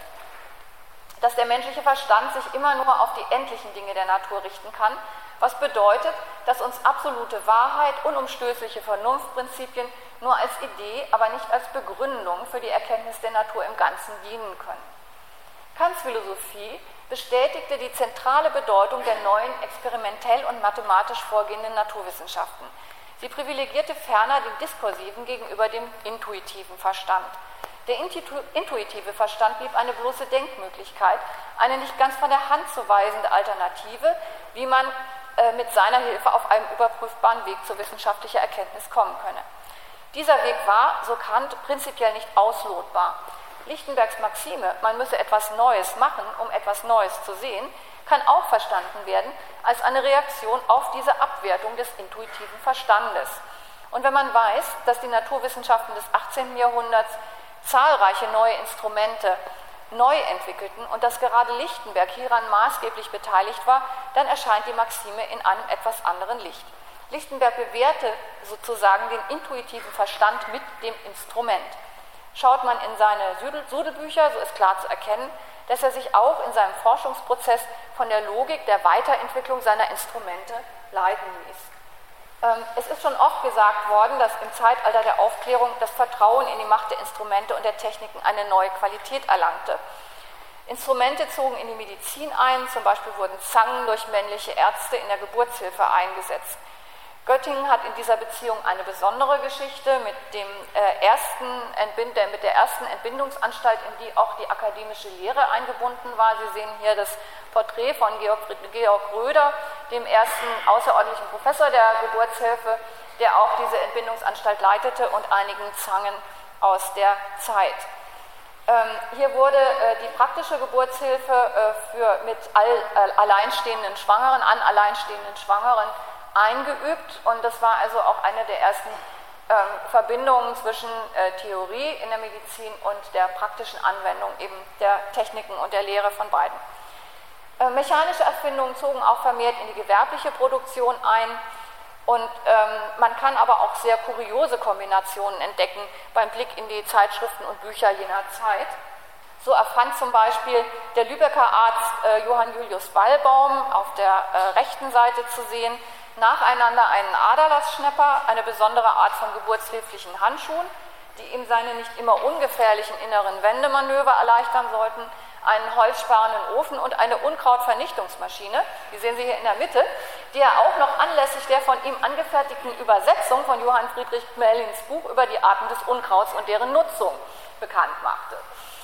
dass der menschliche Verstand sich immer nur auf die endlichen Dinge der Natur richten kann, was bedeutet, dass uns absolute Wahrheit, unumstößliche Vernunftprinzipien nur als Idee, aber nicht als Begründung für die Erkenntnis der Natur im Ganzen dienen können. Kants Philosophie bestätigte die zentrale Bedeutung der neuen experimentell und mathematisch vorgehenden Naturwissenschaften. Sie privilegierte ferner den diskursiven gegenüber dem intuitiven Verstand. Der intuitive Verstand blieb eine bloße Denkmöglichkeit, eine nicht ganz von der Hand zu weisende Alternative, wie man mit seiner Hilfe auf einem überprüfbaren Weg zur wissenschaftlicher Erkenntnis kommen könne. Dieser Weg war, so Kant, prinzipiell nicht auslotbar. Lichtenbergs Maxime, man müsse etwas Neues machen, um etwas Neues zu sehen, kann auch verstanden werden als eine Reaktion auf diese Abwertung des intuitiven Verstandes. Und wenn man weiß, dass die Naturwissenschaften des 18. Jahrhunderts zahlreiche neue Instrumente neu entwickelten und dass gerade Lichtenberg hieran maßgeblich beteiligt war, dann erscheint die Maxime in einem etwas anderen Licht. Lichtenberg bewertete sozusagen den intuitiven Verstand mit dem Instrument. Schaut man in seine Sudelbücher, so ist klar zu erkennen, dass er sich auch in seinem Forschungsprozess von der Logik der Weiterentwicklung seiner Instrumente leiten ließ. Es ist schon oft gesagt worden, dass im Zeitalter der Aufklärung das Vertrauen in die Macht der Instrumente und der Techniken eine neue Qualität erlangte. Instrumente zogen in die Medizin ein, zum Beispiel wurden Zangen durch männliche Ärzte in der Geburtshilfe eingesetzt. Göttingen hat in dieser Beziehung eine besondere Geschichte mit der ersten Entbindungsanstalt, in die auch die akademische Lehre eingebunden war. Sie sehen hier das Porträt von Georg Röder, dem ersten außerordentlichen Professor der Geburtshilfe, der auch diese Entbindungsanstalt leitete, und einigen Zangen aus der Zeit. Hier wurde die praktische Geburtshilfe an alleinstehenden Schwangeren eingeübt, und das war also auch eine der ersten Verbindungen zwischen Theorie in der Medizin und der praktischen Anwendung eben der Techniken und der Lehre von beiden. Mechanische Erfindungen zogen auch vermehrt in die gewerbliche Produktion ein, und man kann aber auch sehr kuriose Kombinationen entdecken beim Blick in die Zeitschriften und Bücher jener Zeit. So erfand zum Beispiel der Lübecker Arzt Johann Julius Wallbaum, auf der rechten Seite zu sehen, nacheinander einen Aderlassschnepper, eine besondere Art von geburtshilflichen Handschuhen, die ihm seine nicht immer ungefährlichen inneren Wendemanöver erleichtern sollten, einen holzsparenden Ofen und eine Unkrautvernichtungsmaschine, die sehen Sie hier in der Mitte, die er auch noch anlässlich der von ihm angefertigten Übersetzung von Johann Friedrich Gmelins Buch über die Arten des Unkrauts und deren Nutzung bekannt machte.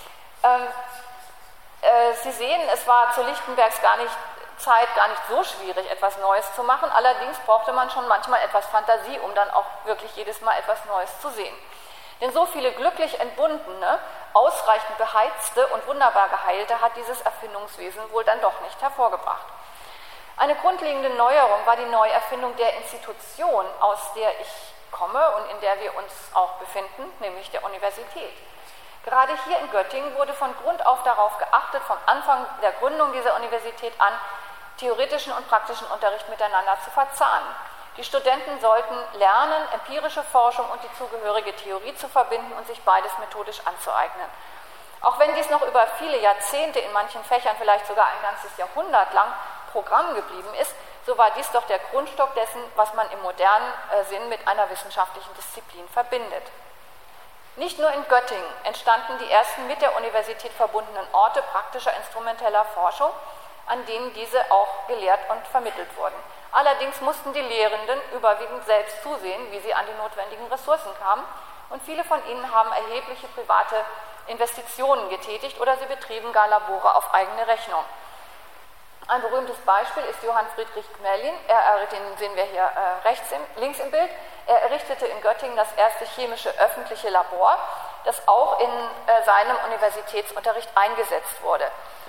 Sie sehen, es war zu Lichtenbergs Zeit gar nicht so schwierig, etwas Neues zu machen. Allerdings brauchte man schon manchmal etwas Fantasie, um dann auch wirklich jedes Mal etwas Neues zu sehen. Denn so viele glücklich Entbundene, ausreichend Beheizte und wunderbar Geheilte hat dieses Erfindungswesen wohl dann doch nicht hervorgebracht. Eine grundlegende Neuerung war die Neuerfindung der Institution, aus der ich komme und in der wir uns auch befinden, nämlich der Universität. Gerade hier in Göttingen wurde von Grund auf darauf geachtet, vom Anfang der Gründung dieser Universität an, theoretischen und praktischen Unterricht miteinander zu verzahnen. Die Studenten sollten lernen, empirische Forschung und die zugehörige Theorie zu verbinden und sich beides methodisch anzueignen. Auch wenn dies noch über viele Jahrzehnte, in manchen Fächern vielleicht sogar ein ganzes Jahrhundert lang Programm geblieben ist, so war dies doch der Grundstock dessen, was man im modernen Sinn mit einer wissenschaftlichen Disziplin verbindet. Nicht nur in Göttingen entstanden die ersten mit der Universität verbundenen Orte praktischer instrumenteller Forschung, an denen diese auch gelehrt und vermittelt wurden. Allerdings mussten die Lehrenden überwiegend selbst zusehen, wie sie an die notwendigen Ressourcen kamen, und viele von ihnen haben erhebliche private Investitionen getätigt oder sie betrieben gar Labore auf eigene Rechnung. Ein berühmtes Beispiel ist Johann Friedrich Gmelin, den sehen wir hier links im Bild. Er errichtete in Göttingen das erste chemische öffentliche Labor, das auch in seinem Universitätsunterricht eingesetzt wurde.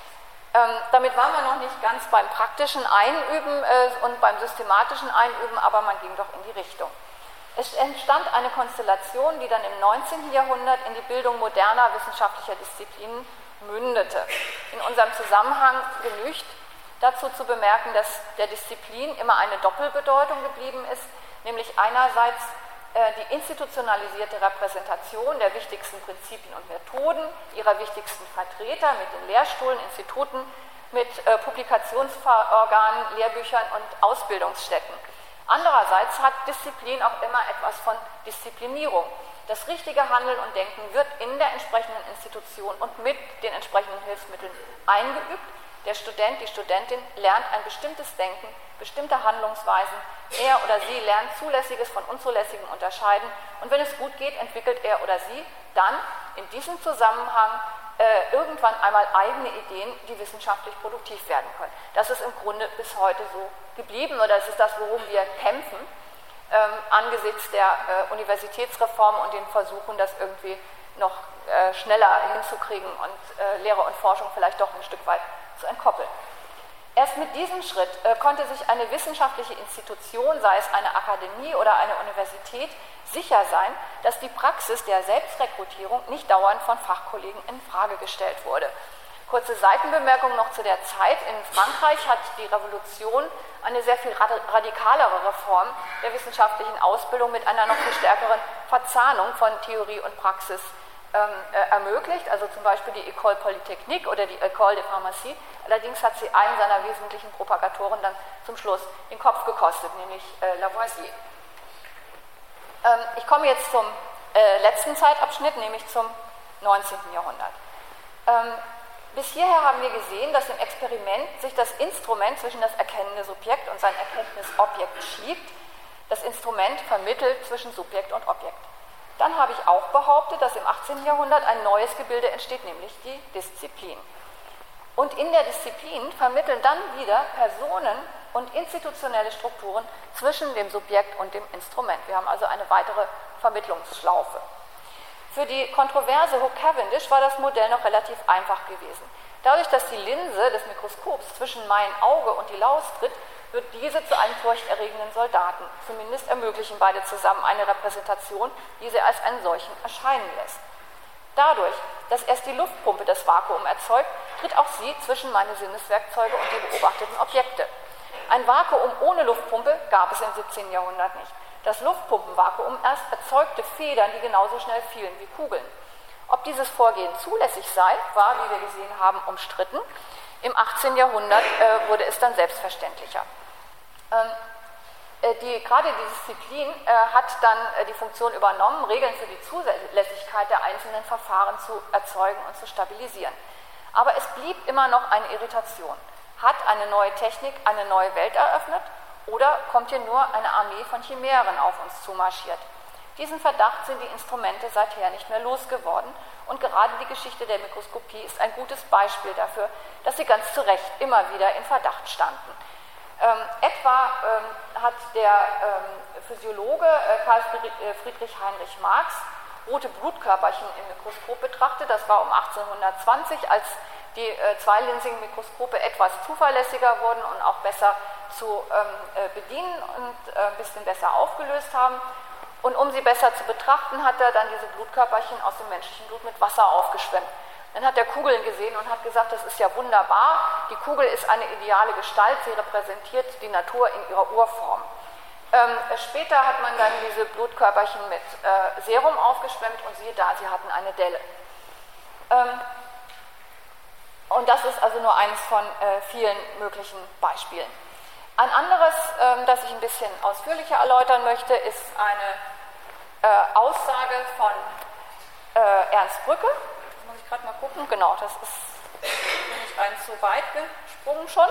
Damit waren wir noch nicht ganz beim praktischen Einüben und beim systematischen Einüben, aber man ging doch in die Richtung. Es entstand eine Konstellation, die dann im 19. Jahrhundert in die Bildung moderner wissenschaftlicher Disziplinen mündete. In unserem Zusammenhang genügt dazu zu bemerken, dass der Disziplin immer eine Doppelbedeutung geblieben ist, nämlich einerseits die institutionalisierte Repräsentation der wichtigsten Prinzipien und Methoden, ihrer wichtigsten Vertreter mit den Lehrstühlen, Instituten, mit Publikationsorganen, Lehrbüchern und Ausbildungsstätten. Andererseits hat Disziplin auch immer etwas von Disziplinierung. Das richtige Handeln und Denken wird in der entsprechenden Institution und mit den entsprechenden Hilfsmitteln eingeübt. Der Student, die Studentin lernt ein bestimmtes Denken, bestimmte Handlungsweisen. Er oder sie lernt Zulässiges von Unzulässigem unterscheiden. Und wenn es gut geht, entwickelt er oder sie dann in diesem Zusammenhang irgendwann einmal eigene Ideen, die wissenschaftlich produktiv werden können. Das ist im Grunde bis heute so geblieben, oder das ist das, worum wir kämpfen, angesichts der Universitätsreform und den Versuchen, das irgendwie noch schneller hinzukriegen und Lehre und Forschung vielleicht doch ein Stück weit zu entkoppeln. Erst mit diesem Schritt konnte sich eine wissenschaftliche Institution, sei es eine Akademie oder eine Universität, sicher sein, dass die Praxis der Selbstrekrutierung nicht dauernd von Fachkollegen in Frage gestellt wurde. Kurze Seitenbemerkung noch zu der Zeit. In Frankreich hat die Revolution eine sehr viel radikalere Reform der wissenschaftlichen Ausbildung mit einer noch viel stärkeren Verzahnung von Theorie und Praxis ermöglicht, also zum Beispiel die École Polytechnique oder die École de Pharmacie. Allerdings hat sie einen seiner wesentlichen Propagatoren dann zum Schluss den Kopf gekostet, nämlich Lavoisier. Ich komme jetzt zum letzten Zeitabschnitt, nämlich zum 19. Jahrhundert. Bis hierher haben wir gesehen, dass im Experiment sich das Instrument zwischen das erkennende Subjekt und sein Erkenntnisobjekt schiebt. Das Instrument vermittelt zwischen Subjekt und Objekt. Dann habe ich auch behauptet, dass im 18. Jahrhundert ein neues Gebilde entsteht, nämlich die Disziplin. Und in der Disziplin vermitteln dann wieder Personen und institutionelle Strukturen zwischen dem Subjekt und dem Instrument. Wir haben also eine weitere Vermittlungsschlaufe. Für die Kontroverse Hooke-Cavendish war das Modell noch relativ einfach gewesen. Dadurch, dass die Linse des Mikroskops zwischen mein Auge und die Laus tritt, wird diese zu einem furchterregenden Soldaten. Zumindest ermöglichen beide zusammen eine Repräsentation, die sie als einen solchen erscheinen lässt. Dadurch, dass erst die Luftpumpe das Vakuum erzeugt, tritt auch sie zwischen meine Sinneswerkzeuge und die beobachteten Objekte. Ein Vakuum ohne Luftpumpe gab es im 17. Jahrhundert nicht. Das Luftpumpenvakuum erst erzeugte Federn, die genauso schnell fielen wie Kugeln. Ob dieses Vorgehen zulässig sei, war, wie wir gesehen haben, umstritten. Im 18. Jahrhundert wurde es dann selbstverständlicher. Gerade die Disziplin hat dann die Funktion übernommen, Regeln für die Zulässigkeit der einzelnen Verfahren zu erzeugen und zu stabilisieren. Aber es blieb immer noch eine Irritation. Hat eine neue Technik eine neue Welt eröffnet oder kommt hier nur eine Armee von Chimären auf uns zumarschiert? Diesen Verdacht sind die Instrumente seither nicht mehr losgeworden und gerade die Geschichte der Mikroskopie ist ein gutes Beispiel dafür, dass sie ganz zu Recht immer wieder in Verdacht standen. Etwa hat der Physiologe Carl Friedrich Heinrich Marx rote Blutkörperchen im Mikroskop betrachtet. Das war um 1820, als die zweilinsigen Mikroskope etwas zuverlässiger wurden und auch besser zu bedienen und ein bisschen besser aufgelöst haben. Und um sie besser zu betrachten, hat er dann diese Blutkörperchen aus dem menschlichen Blut mit Wasser aufgeschwemmt. Dann hat er Kugeln gesehen und hat gesagt, das ist ja wunderbar, die Kugel ist eine ideale Gestalt, sie repräsentiert die Natur in ihrer Urform. Später hat man dann diese Blutkörperchen mit Serum aufgeschwemmt und siehe da, sie hatten eine Delle. Und das ist also nur eines von vielen möglichen Beispielen. Ein anderes, das ich ein bisschen ausführlicher erläutern möchte, ist eine Aussage von Ernst Brücke. Das muss ich gerade mal gucken. Genau, das ist nicht eins zu weit gesprungen schon.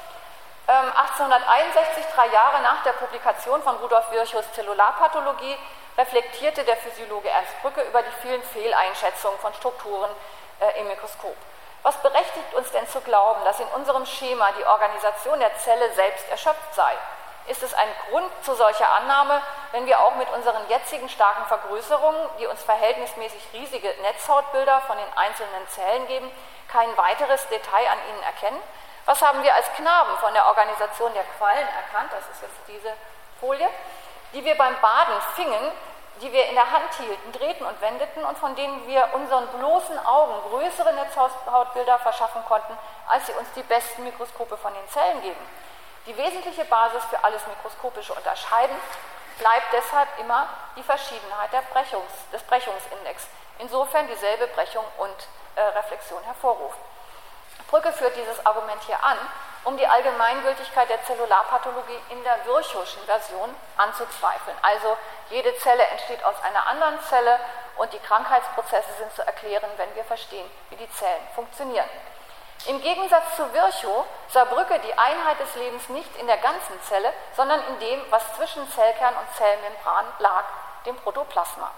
1861, 3 Jahre nach der Publikation von Rudolf Virchows Zellularpathologie, reflektierte der Physiologe Ernst Brücke über die vielen Fehleinschätzungen von Strukturen im Mikroskop. Was berechtigt uns denn zu glauben, dass in unserem Schema die Organisation der Zelle selbst erschöpft sei? Ist es ein Grund zu solcher Annahme, wenn wir auch mit unseren jetzigen starken Vergrößerungen, die uns verhältnismäßig riesige Netzhautbilder von den einzelnen Zellen geben, kein weiteres Detail an ihnen erkennen? Was haben wir als Knaben von der Organisation der Quallen erkannt? Das ist jetzt diese Folie, die wir beim Baden fingen, die wir in der Hand hielten, drehten und wendeten und von denen wir unseren bloßen Augen größere Netzhautbilder verschaffen konnten, als sie uns die besten Mikroskope von den Zellen geben. Die wesentliche Basis für alles mikroskopische Unterscheiden bleibt deshalb immer die Verschiedenheit des Brechungsindex, insofern dieselbe Brechung und Reflexion hervorruft. Brücke führt dieses Argument hier an, um die Allgemeingültigkeit der Zellularpathologie in der Virchowschen Version anzuzweifeln. Also jede Zelle entsteht aus einer anderen Zelle und die Krankheitsprozesse sind zu erklären, wenn wir verstehen, wie die Zellen funktionieren. Im Gegensatz zu Virchow sah Brücke die Einheit des Lebens nicht in der ganzen Zelle, sondern in dem, was zwischen Zellkern und Zellmembran lag, dem Protoplasma.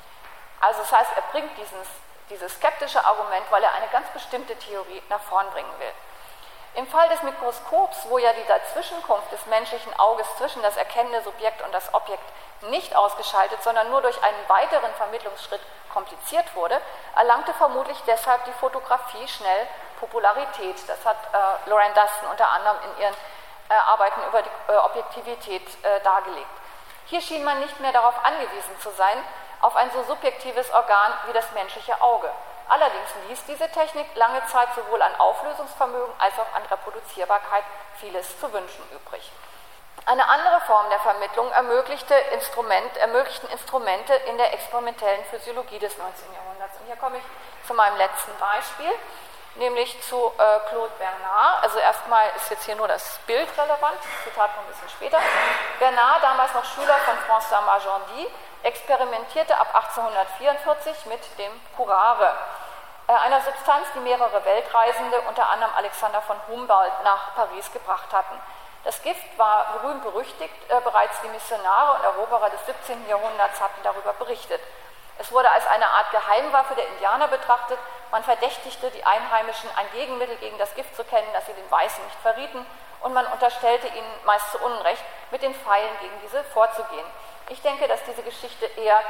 Also das heißt, er bringt dieses skeptische Argument, weil er eine ganz bestimmte Theorie nach vorn bringen will. Im Fall des Mikroskops, wo ja die Dazwischenkunft des menschlichen Auges zwischen das erkennende Subjekt und das Objekt nicht ausgeschaltet, sondern nur durch einen weiteren Vermittlungsschritt kompliziert wurde, erlangte vermutlich deshalb die Fotografie schnell Popularität. Das hat Lorraine Dustin unter anderem in ihren Arbeiten über die Objektivität dargelegt. Hier schien man nicht mehr darauf angewiesen zu sein, auf ein so subjektives Organ wie das menschliche Auge. Allerdings ließ diese Technik lange Zeit sowohl an Auflösungsvermögen als auch an Reproduzierbarkeit vieles zu wünschen übrig. Eine andere Form der Vermittlung ermöglichten Instrumente in der experimentellen Physiologie des 19. Jahrhunderts. Und hier komme ich zu meinem letzten Beispiel, nämlich zu Claude Bernard. Also erstmal ist jetzt hier nur das Bild relevant, das Zitat kommt ein bisschen später. Bernard, damals noch Schüler von François Magendie, experimentierte ab 1844 mit dem Curare, einer Substanz, die mehrere Weltreisende, unter anderem Alexander von Humboldt, nach Paris gebracht hatten. Das Gift war berühmt-berüchtigt, bereits die Missionare und Eroberer des 17. Jahrhunderts hatten darüber berichtet. Es wurde als eine Art Geheimwaffe der Indianer betrachtet, man verdächtigte die Einheimischen, ein Gegenmittel gegen das Gift zu kennen, das sie den Weißen nicht verrieten, und man unterstellte ihnen meist zu Unrecht, mit den Pfeilen gegen diese vorzugehen. Ich denke, dass diese Geschichte eher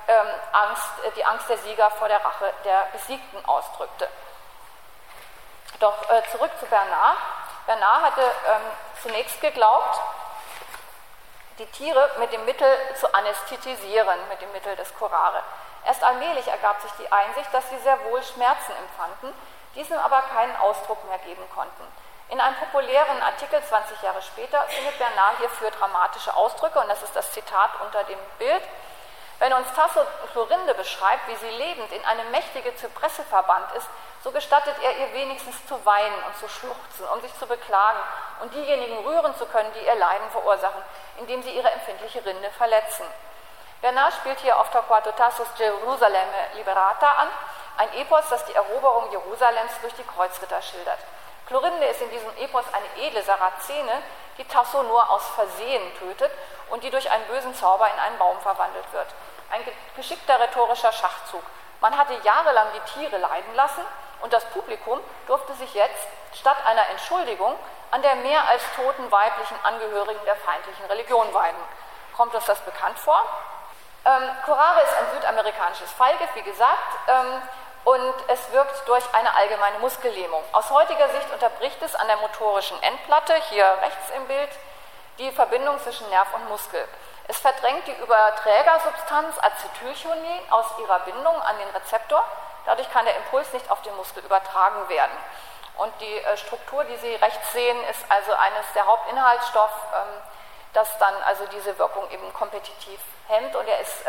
die Angst der Sieger vor der Rache der Besiegten ausdrückte. Doch zurück zu Bernard. Bernard hatte zunächst geglaubt, die Tiere mit dem Mittel zu anästhetisieren, mit dem Mittel des Curare. Erst allmählich ergab sich die Einsicht, dass sie sehr wohl Schmerzen empfanden, diesem aber keinen Ausdruck mehr geben konnten. In einem populären Artikel 20 Jahre später findet Bernard hierfür dramatische Ausdrücke, und das ist das Zitat unter dem Bild. Wenn uns Tasso Chlorinde beschreibt, wie sie lebend in eine mächtige Zypresse verbannt ist, so gestattet er ihr wenigstens zu weinen und zu schluchzen, um sich zu beklagen und diejenigen rühren zu können, die ihr Leiden verursachen, indem sie ihre empfindliche Rinde verletzen. Bernard spielt hier auf Torquato Tassos Gerusalemme Liberata an, ein Epos, das die Eroberung Jerusalems durch die Kreuzritter schildert. Chlorinde ist in diesem Epos eine edle Sarazene, die Tasso nur aus Versehen tötet und die durch einen bösen Zauber in einen Baum verwandelt wird. Ein geschickter rhetorischer Schachzug. Man hatte jahrelang die Tiere leiden lassen und das Publikum durfte sich jetzt, statt einer Entschuldigung, an der mehr als toten weiblichen Angehörigen der feindlichen Religion weiden. Kommt uns das bekannt vor? Curare ist ein südamerikanisches Fallgift, wie gesagt, und es wirkt durch eine allgemeine Muskellähmung. Aus heutiger Sicht unterbricht es an der motorischen Endplatte, hier rechts im Bild, die Verbindung zwischen Nerv und Muskel. Es verdrängt die Überträgersubstanz Acetylcholine aus ihrer Bindung an den Rezeptor. Dadurch kann der Impuls nicht auf den Muskel übertragen werden. Und die Struktur, die Sie rechts sehen, ist also eines der Hauptinhaltsstoffe, das dann also diese Wirkung eben kompetitiv hemmt, und er ist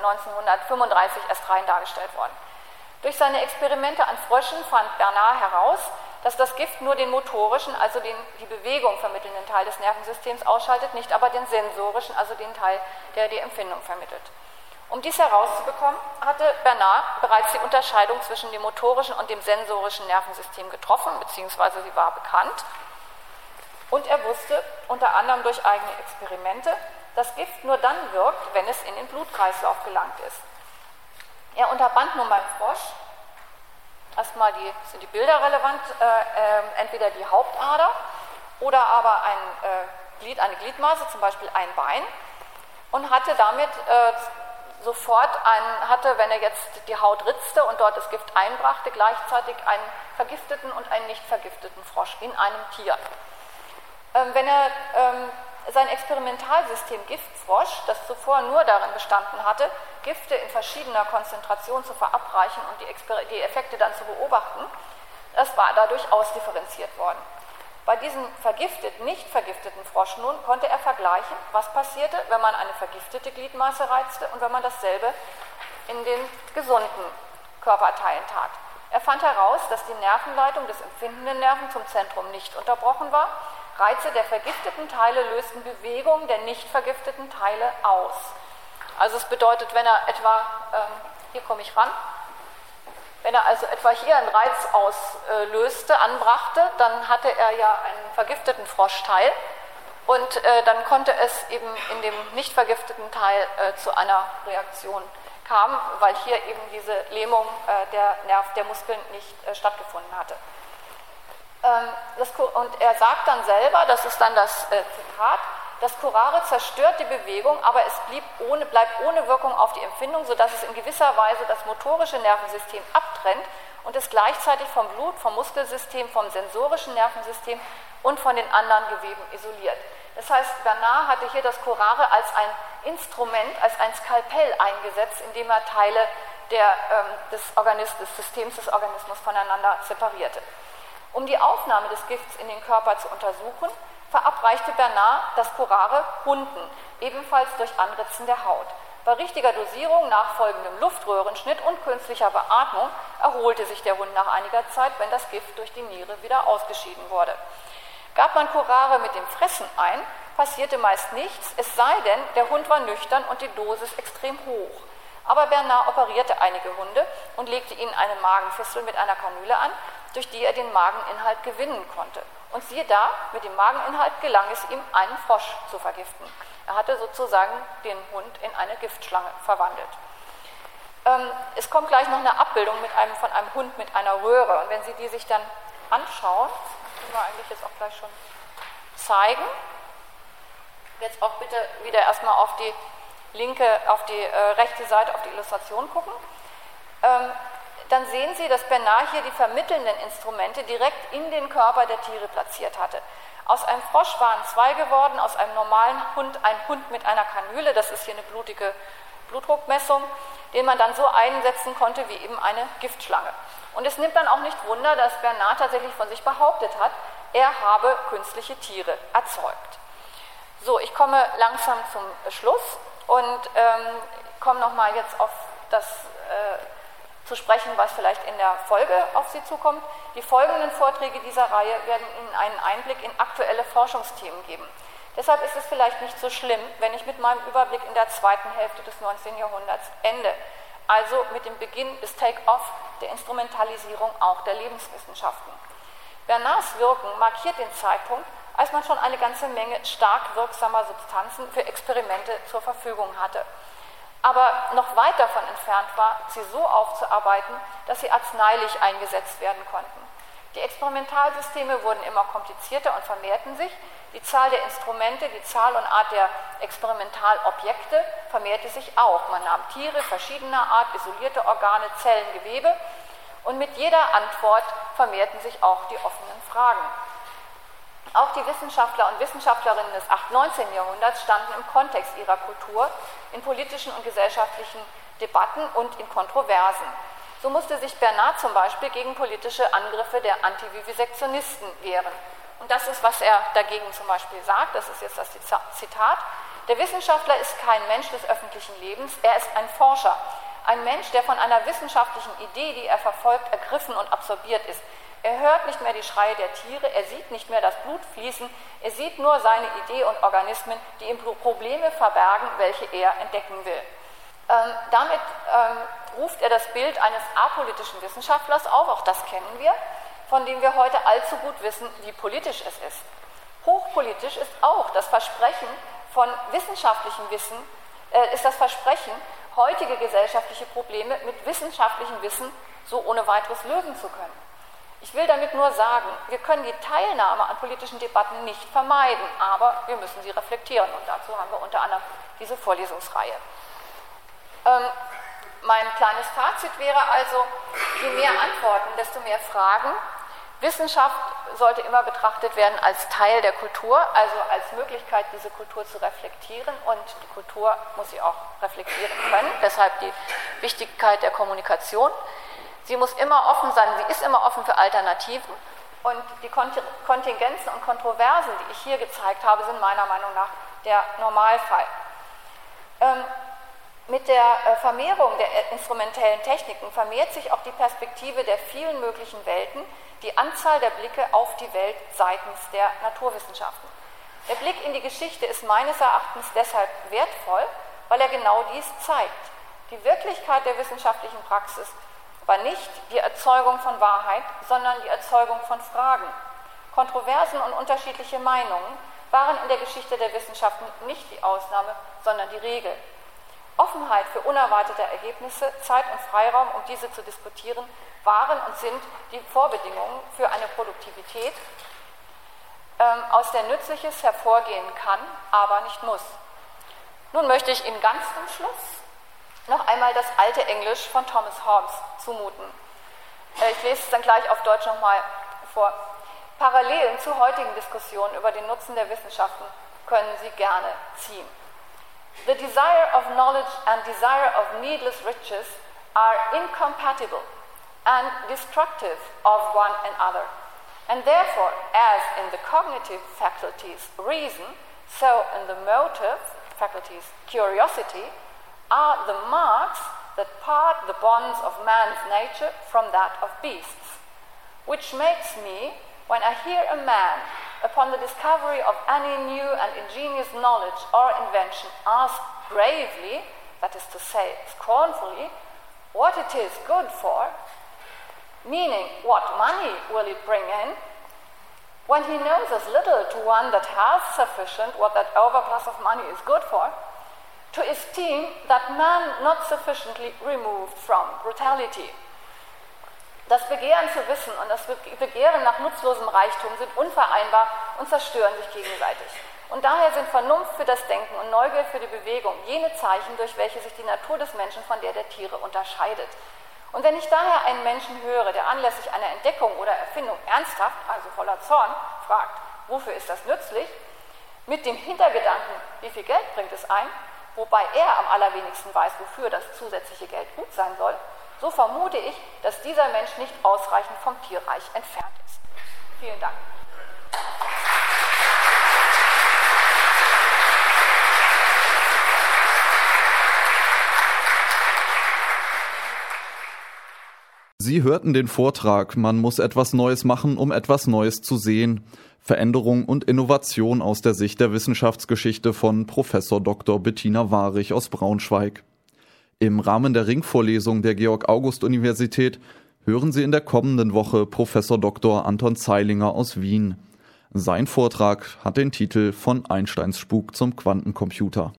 1935 erst rein dargestellt worden. Durch seine Experimente an Fröschen fand Bernard heraus, dass das Gift nur den motorischen, also die Bewegung vermittelnden Teil des Nervensystems ausschaltet, nicht aber den sensorischen, also den Teil, der die Empfindung vermittelt. Um dies herauszubekommen, hatte Bernard bereits die Unterscheidung zwischen dem motorischen und dem sensorischen Nervensystem getroffen, beziehungsweise sie war bekannt. Und er wusste, unter anderem durch eigene Experimente, dass Gift nur dann wirkt, wenn es in den Blutkreislauf gelangt ist. Er unterband nun beim Frosch, erstmal sind die Bilder relevant, entweder die Hauptader oder aber eine Gliedmaße, zum Beispiel ein Bein, und hatte damit wenn er jetzt die Haut ritzte und dort das Gift einbrachte, gleichzeitig einen vergifteten und einen nicht vergifteten Frosch in einem Tier. Wenn er sein Experimentalsystem Giftfrosch, das zuvor nur darin bestanden hatte, Gifte in verschiedener Konzentration zu verabreichen und die Effekte dann zu beobachten, das war dadurch ausdifferenziert worden. Bei diesem nicht vergifteten Frosch nun konnte er vergleichen, was passierte, wenn man eine vergiftete Gliedmaße reizte und wenn man dasselbe in den gesunden Körperteilen tat. Er fand heraus, dass die Nervenleitung des empfindenden Nerven zum Zentrum nicht unterbrochen war. Reize der vergifteten Teile lösten Bewegung der nicht vergifteten Teile aus. Also es bedeutet, wenn er etwa, hier komme ich ran, wenn er also etwa hier einen Reiz auslöste, anbrachte, dann hatte er ja einen vergifteten Froschteil und dann konnte es eben in dem nicht vergifteten Teil zu einer Reaktion kommen, weil hier eben diese Lähmung der Muskeln nicht stattgefunden hatte. Und er sagt dann selber, das ist dann das Zitat, das Curare zerstört die Bewegung, aber es bleibt ohne Wirkung auf die Empfindung, sodass es in gewisser Weise das motorische Nervensystem abtrennt und es gleichzeitig vom Blut, vom Muskelsystem, vom sensorischen Nervensystem und von den anderen Geweben isoliert. Das heißt, Bernard hatte hier das Curare als ein Instrument, als ein Skalpell eingesetzt, indem er Teile des Systems des Organismus voneinander separierte. Um die Aufnahme des Gifts in den Körper zu untersuchen, verabreichte Bernard das Curare Hunden, ebenfalls durch Anritzen der Haut. Bei richtiger Dosierung, nachfolgendem Luftröhrenschnitt und künstlicher Beatmung erholte sich der Hund nach einiger Zeit, wenn das Gift durch die Niere wieder ausgeschieden wurde. Gab man Curare mit dem Fressen ein, passierte meist nichts, es sei denn, der Hund war nüchtern und die Dosis extrem hoch. Aber Bernard operierte einige Hunde und legte ihnen eine Magenfessel mit einer Kanüle an, durch die er den Mageninhalt gewinnen konnte. Und siehe da, mit dem Mageninhalt gelang es ihm, einen Frosch zu vergiften. Er hatte sozusagen den Hund in eine Giftschlange verwandelt. Es kommt gleich noch eine Abbildung von einem Hund mit einer Röhre. Und wenn Sie die sich dann anschauen, das können wir eigentlich jetzt auch gleich schon zeigen. Jetzt auch bitte wieder erstmal auf die rechte Seite, auf die Illustration gucken. Dann sehen Sie, dass Bernard hier die vermittelnden Instrumente direkt in den Körper der Tiere platziert hatte. Aus einem Frosch waren 2 geworden, aus einem normalen Hund ein Hund mit einer Kanüle, das ist hier eine blutige Blutdruckmessung, den man dann so einsetzen konnte wie eben eine Giftschlange. Und es nimmt dann auch nicht Wunder, dass Bernard tatsächlich von sich behauptet hat, er habe künstliche Tiere erzeugt. So, ich komme langsam zum Schluss und komme nochmal jetzt auf das zu sprechen, was vielleicht in der Folge auf Sie zukommt. Die folgenden Vorträge dieser Reihe werden Ihnen einen Einblick in aktuelle Forschungsthemen geben. Deshalb ist es vielleicht nicht so schlimm, wenn ich mit meinem Überblick in der zweiten Hälfte des 19. Jahrhunderts ende, also mit dem Beginn des Take-off der Instrumentalisierung auch der Lebenswissenschaften. Bernards Wirken markiert den Zeitpunkt, als man schon eine ganze Menge stark wirksamer Substanzen für Experimente zur Verfügung hatte, aber noch weit davon entfernt war, sie so aufzuarbeiten, dass sie arzneilich eingesetzt werden konnten. Die Experimentalsysteme wurden immer komplizierter und vermehrten sich, die Zahl der Instrumente, die Zahl und Art der Experimentalobjekte vermehrte sich auch. Man nahm Tiere verschiedener Art, isolierte Organe, Zellen, Gewebe und mit jeder Antwort vermehrten sich auch die offenen Fragen. Auch die Wissenschaftler und Wissenschaftlerinnen des 19. Jahrhunderts standen im Kontext ihrer Kultur in politischen und gesellschaftlichen Debatten und in Kontroversen. So musste sich Bernard zum Beispiel gegen politische Angriffe der Antivivisektionisten wehren. Und das ist, was er dagegen zum Beispiel sagt, das ist jetzt das Zitat: Der Wissenschaftler ist kein Mensch des öffentlichen Lebens, er ist ein Forscher. Ein Mensch, der von einer wissenschaftlichen Idee, die er verfolgt, ergriffen und absorbiert ist. Er hört nicht mehr die Schreie der Tiere, er sieht nicht mehr das Blut fließen, er sieht nur seine Idee und Organismen, die ihm Probleme verbergen, welche er entdecken will. Damit ruft er das Bild eines apolitischen Wissenschaftlers auf, auch das kennen wir, von dem wir heute allzu gut wissen, wie politisch es ist. Hochpolitisch ist auch das Versprechen von wissenschaftlichem Wissen, ist das Versprechen, heutige gesellschaftliche Probleme mit wissenschaftlichem Wissen so ohne weiteres lösen zu können. Ich will damit nur sagen, wir können die Teilnahme an politischen Debatten nicht vermeiden, aber wir müssen sie reflektieren und dazu haben wir unter anderem diese Vorlesungsreihe. Mein kleines Fazit wäre also, je mehr Antworten, desto mehr Fragen. Wissenschaft sollte immer betrachtet werden als Teil der Kultur, also als Möglichkeit, diese Kultur zu reflektieren, und die Kultur muss sie auch reflektieren können, deshalb die Wichtigkeit der Kommunikation. Sie muss immer offen sein, sie ist immer offen für Alternativen, und die Kontingenzen und Kontroversen, die ich hier gezeigt habe, sind meiner Meinung nach der Normalfall. Mit der Vermehrung der instrumentellen Techniken vermehrt sich auch die Perspektive der vielen möglichen Welten, die Anzahl der Blicke auf die Welt seitens der Naturwissenschaften. Der Blick in die Geschichte ist meines Erachtens deshalb wertvoll, weil er genau dies zeigt. Die Wirklichkeit der wissenschaftlichen Praxis war nicht die Erzeugung von Wahrheit, sondern die Erzeugung von Fragen. Kontroversen und unterschiedliche Meinungen waren in der Geschichte der Wissenschaften nicht die Ausnahme, sondern die Regel. Offenheit für unerwartete Ergebnisse, Zeit und Freiraum, um diese zu diskutieren, waren und sind die Vorbedingungen für eine Produktivität, aus der Nützliches hervorgehen kann, aber nicht muss. Nun möchte ich Ihnen ganz zum Schluss noch einmal das alte Englisch von Thomas Hobbes zumuten. Ich lese es dann gleich auf Deutsch nochmal vor. Parallelen zu heutigen Diskussionen über den Nutzen der Wissenschaften können Sie gerne ziehen. The desire of knowledge and desire of needless riches are incompatible and destructive of one another. And therefore, as in the cognitive faculties reason, so in the motive faculties curiosity are the marks that part the bonds of man's nature from that of beasts, which makes me, when I hear a man, upon the discovery of any new and ingenious knowledge or invention, ask gravely, that is to say, scornfully, what it is good for, meaning what money will it bring in, when he knows as little to one that has sufficient what that overplus of money is good for, to esteem that man not sufficiently removed from brutality. Das Begehren zu wissen und das Begehren nach nutzlosem Reichtum sind unvereinbar und zerstören sich gegenseitig. Und daher sind Vernunft für das Denken und Neugier für die Bewegung jene Zeichen, durch welche sich die Natur des Menschen von der Tiere unterscheidet. Und wenn ich daher einen Menschen höre, der anlässlich einer Entdeckung oder Erfindung ernsthaft, also voller Zorn, fragt, wofür ist das nützlich, mit dem Hintergedanken, wie viel Geld bringt es ein, wobei er am allerwenigsten weiß, wofür das zusätzliche Geld gut sein soll, so vermute ich, dass dieser Mensch nicht ausreichend vom Tierreich entfernt ist. Vielen Dank. Sie hörten den Vortrag "Man muss etwas Neues machen, um etwas Neues zu sehen. Veränderung und Innovation aus der Sicht der Wissenschaftsgeschichte" von Professor Dr. Bettina Warich aus Braunschweig. Im Rahmen der Ringvorlesung der Georg-August-Universität hören Sie in der kommenden Woche Professor Dr. Anton Zeilinger aus Wien. Sein Vortrag hat den Titel "Von Einsteins Spuk zum Quantencomputer".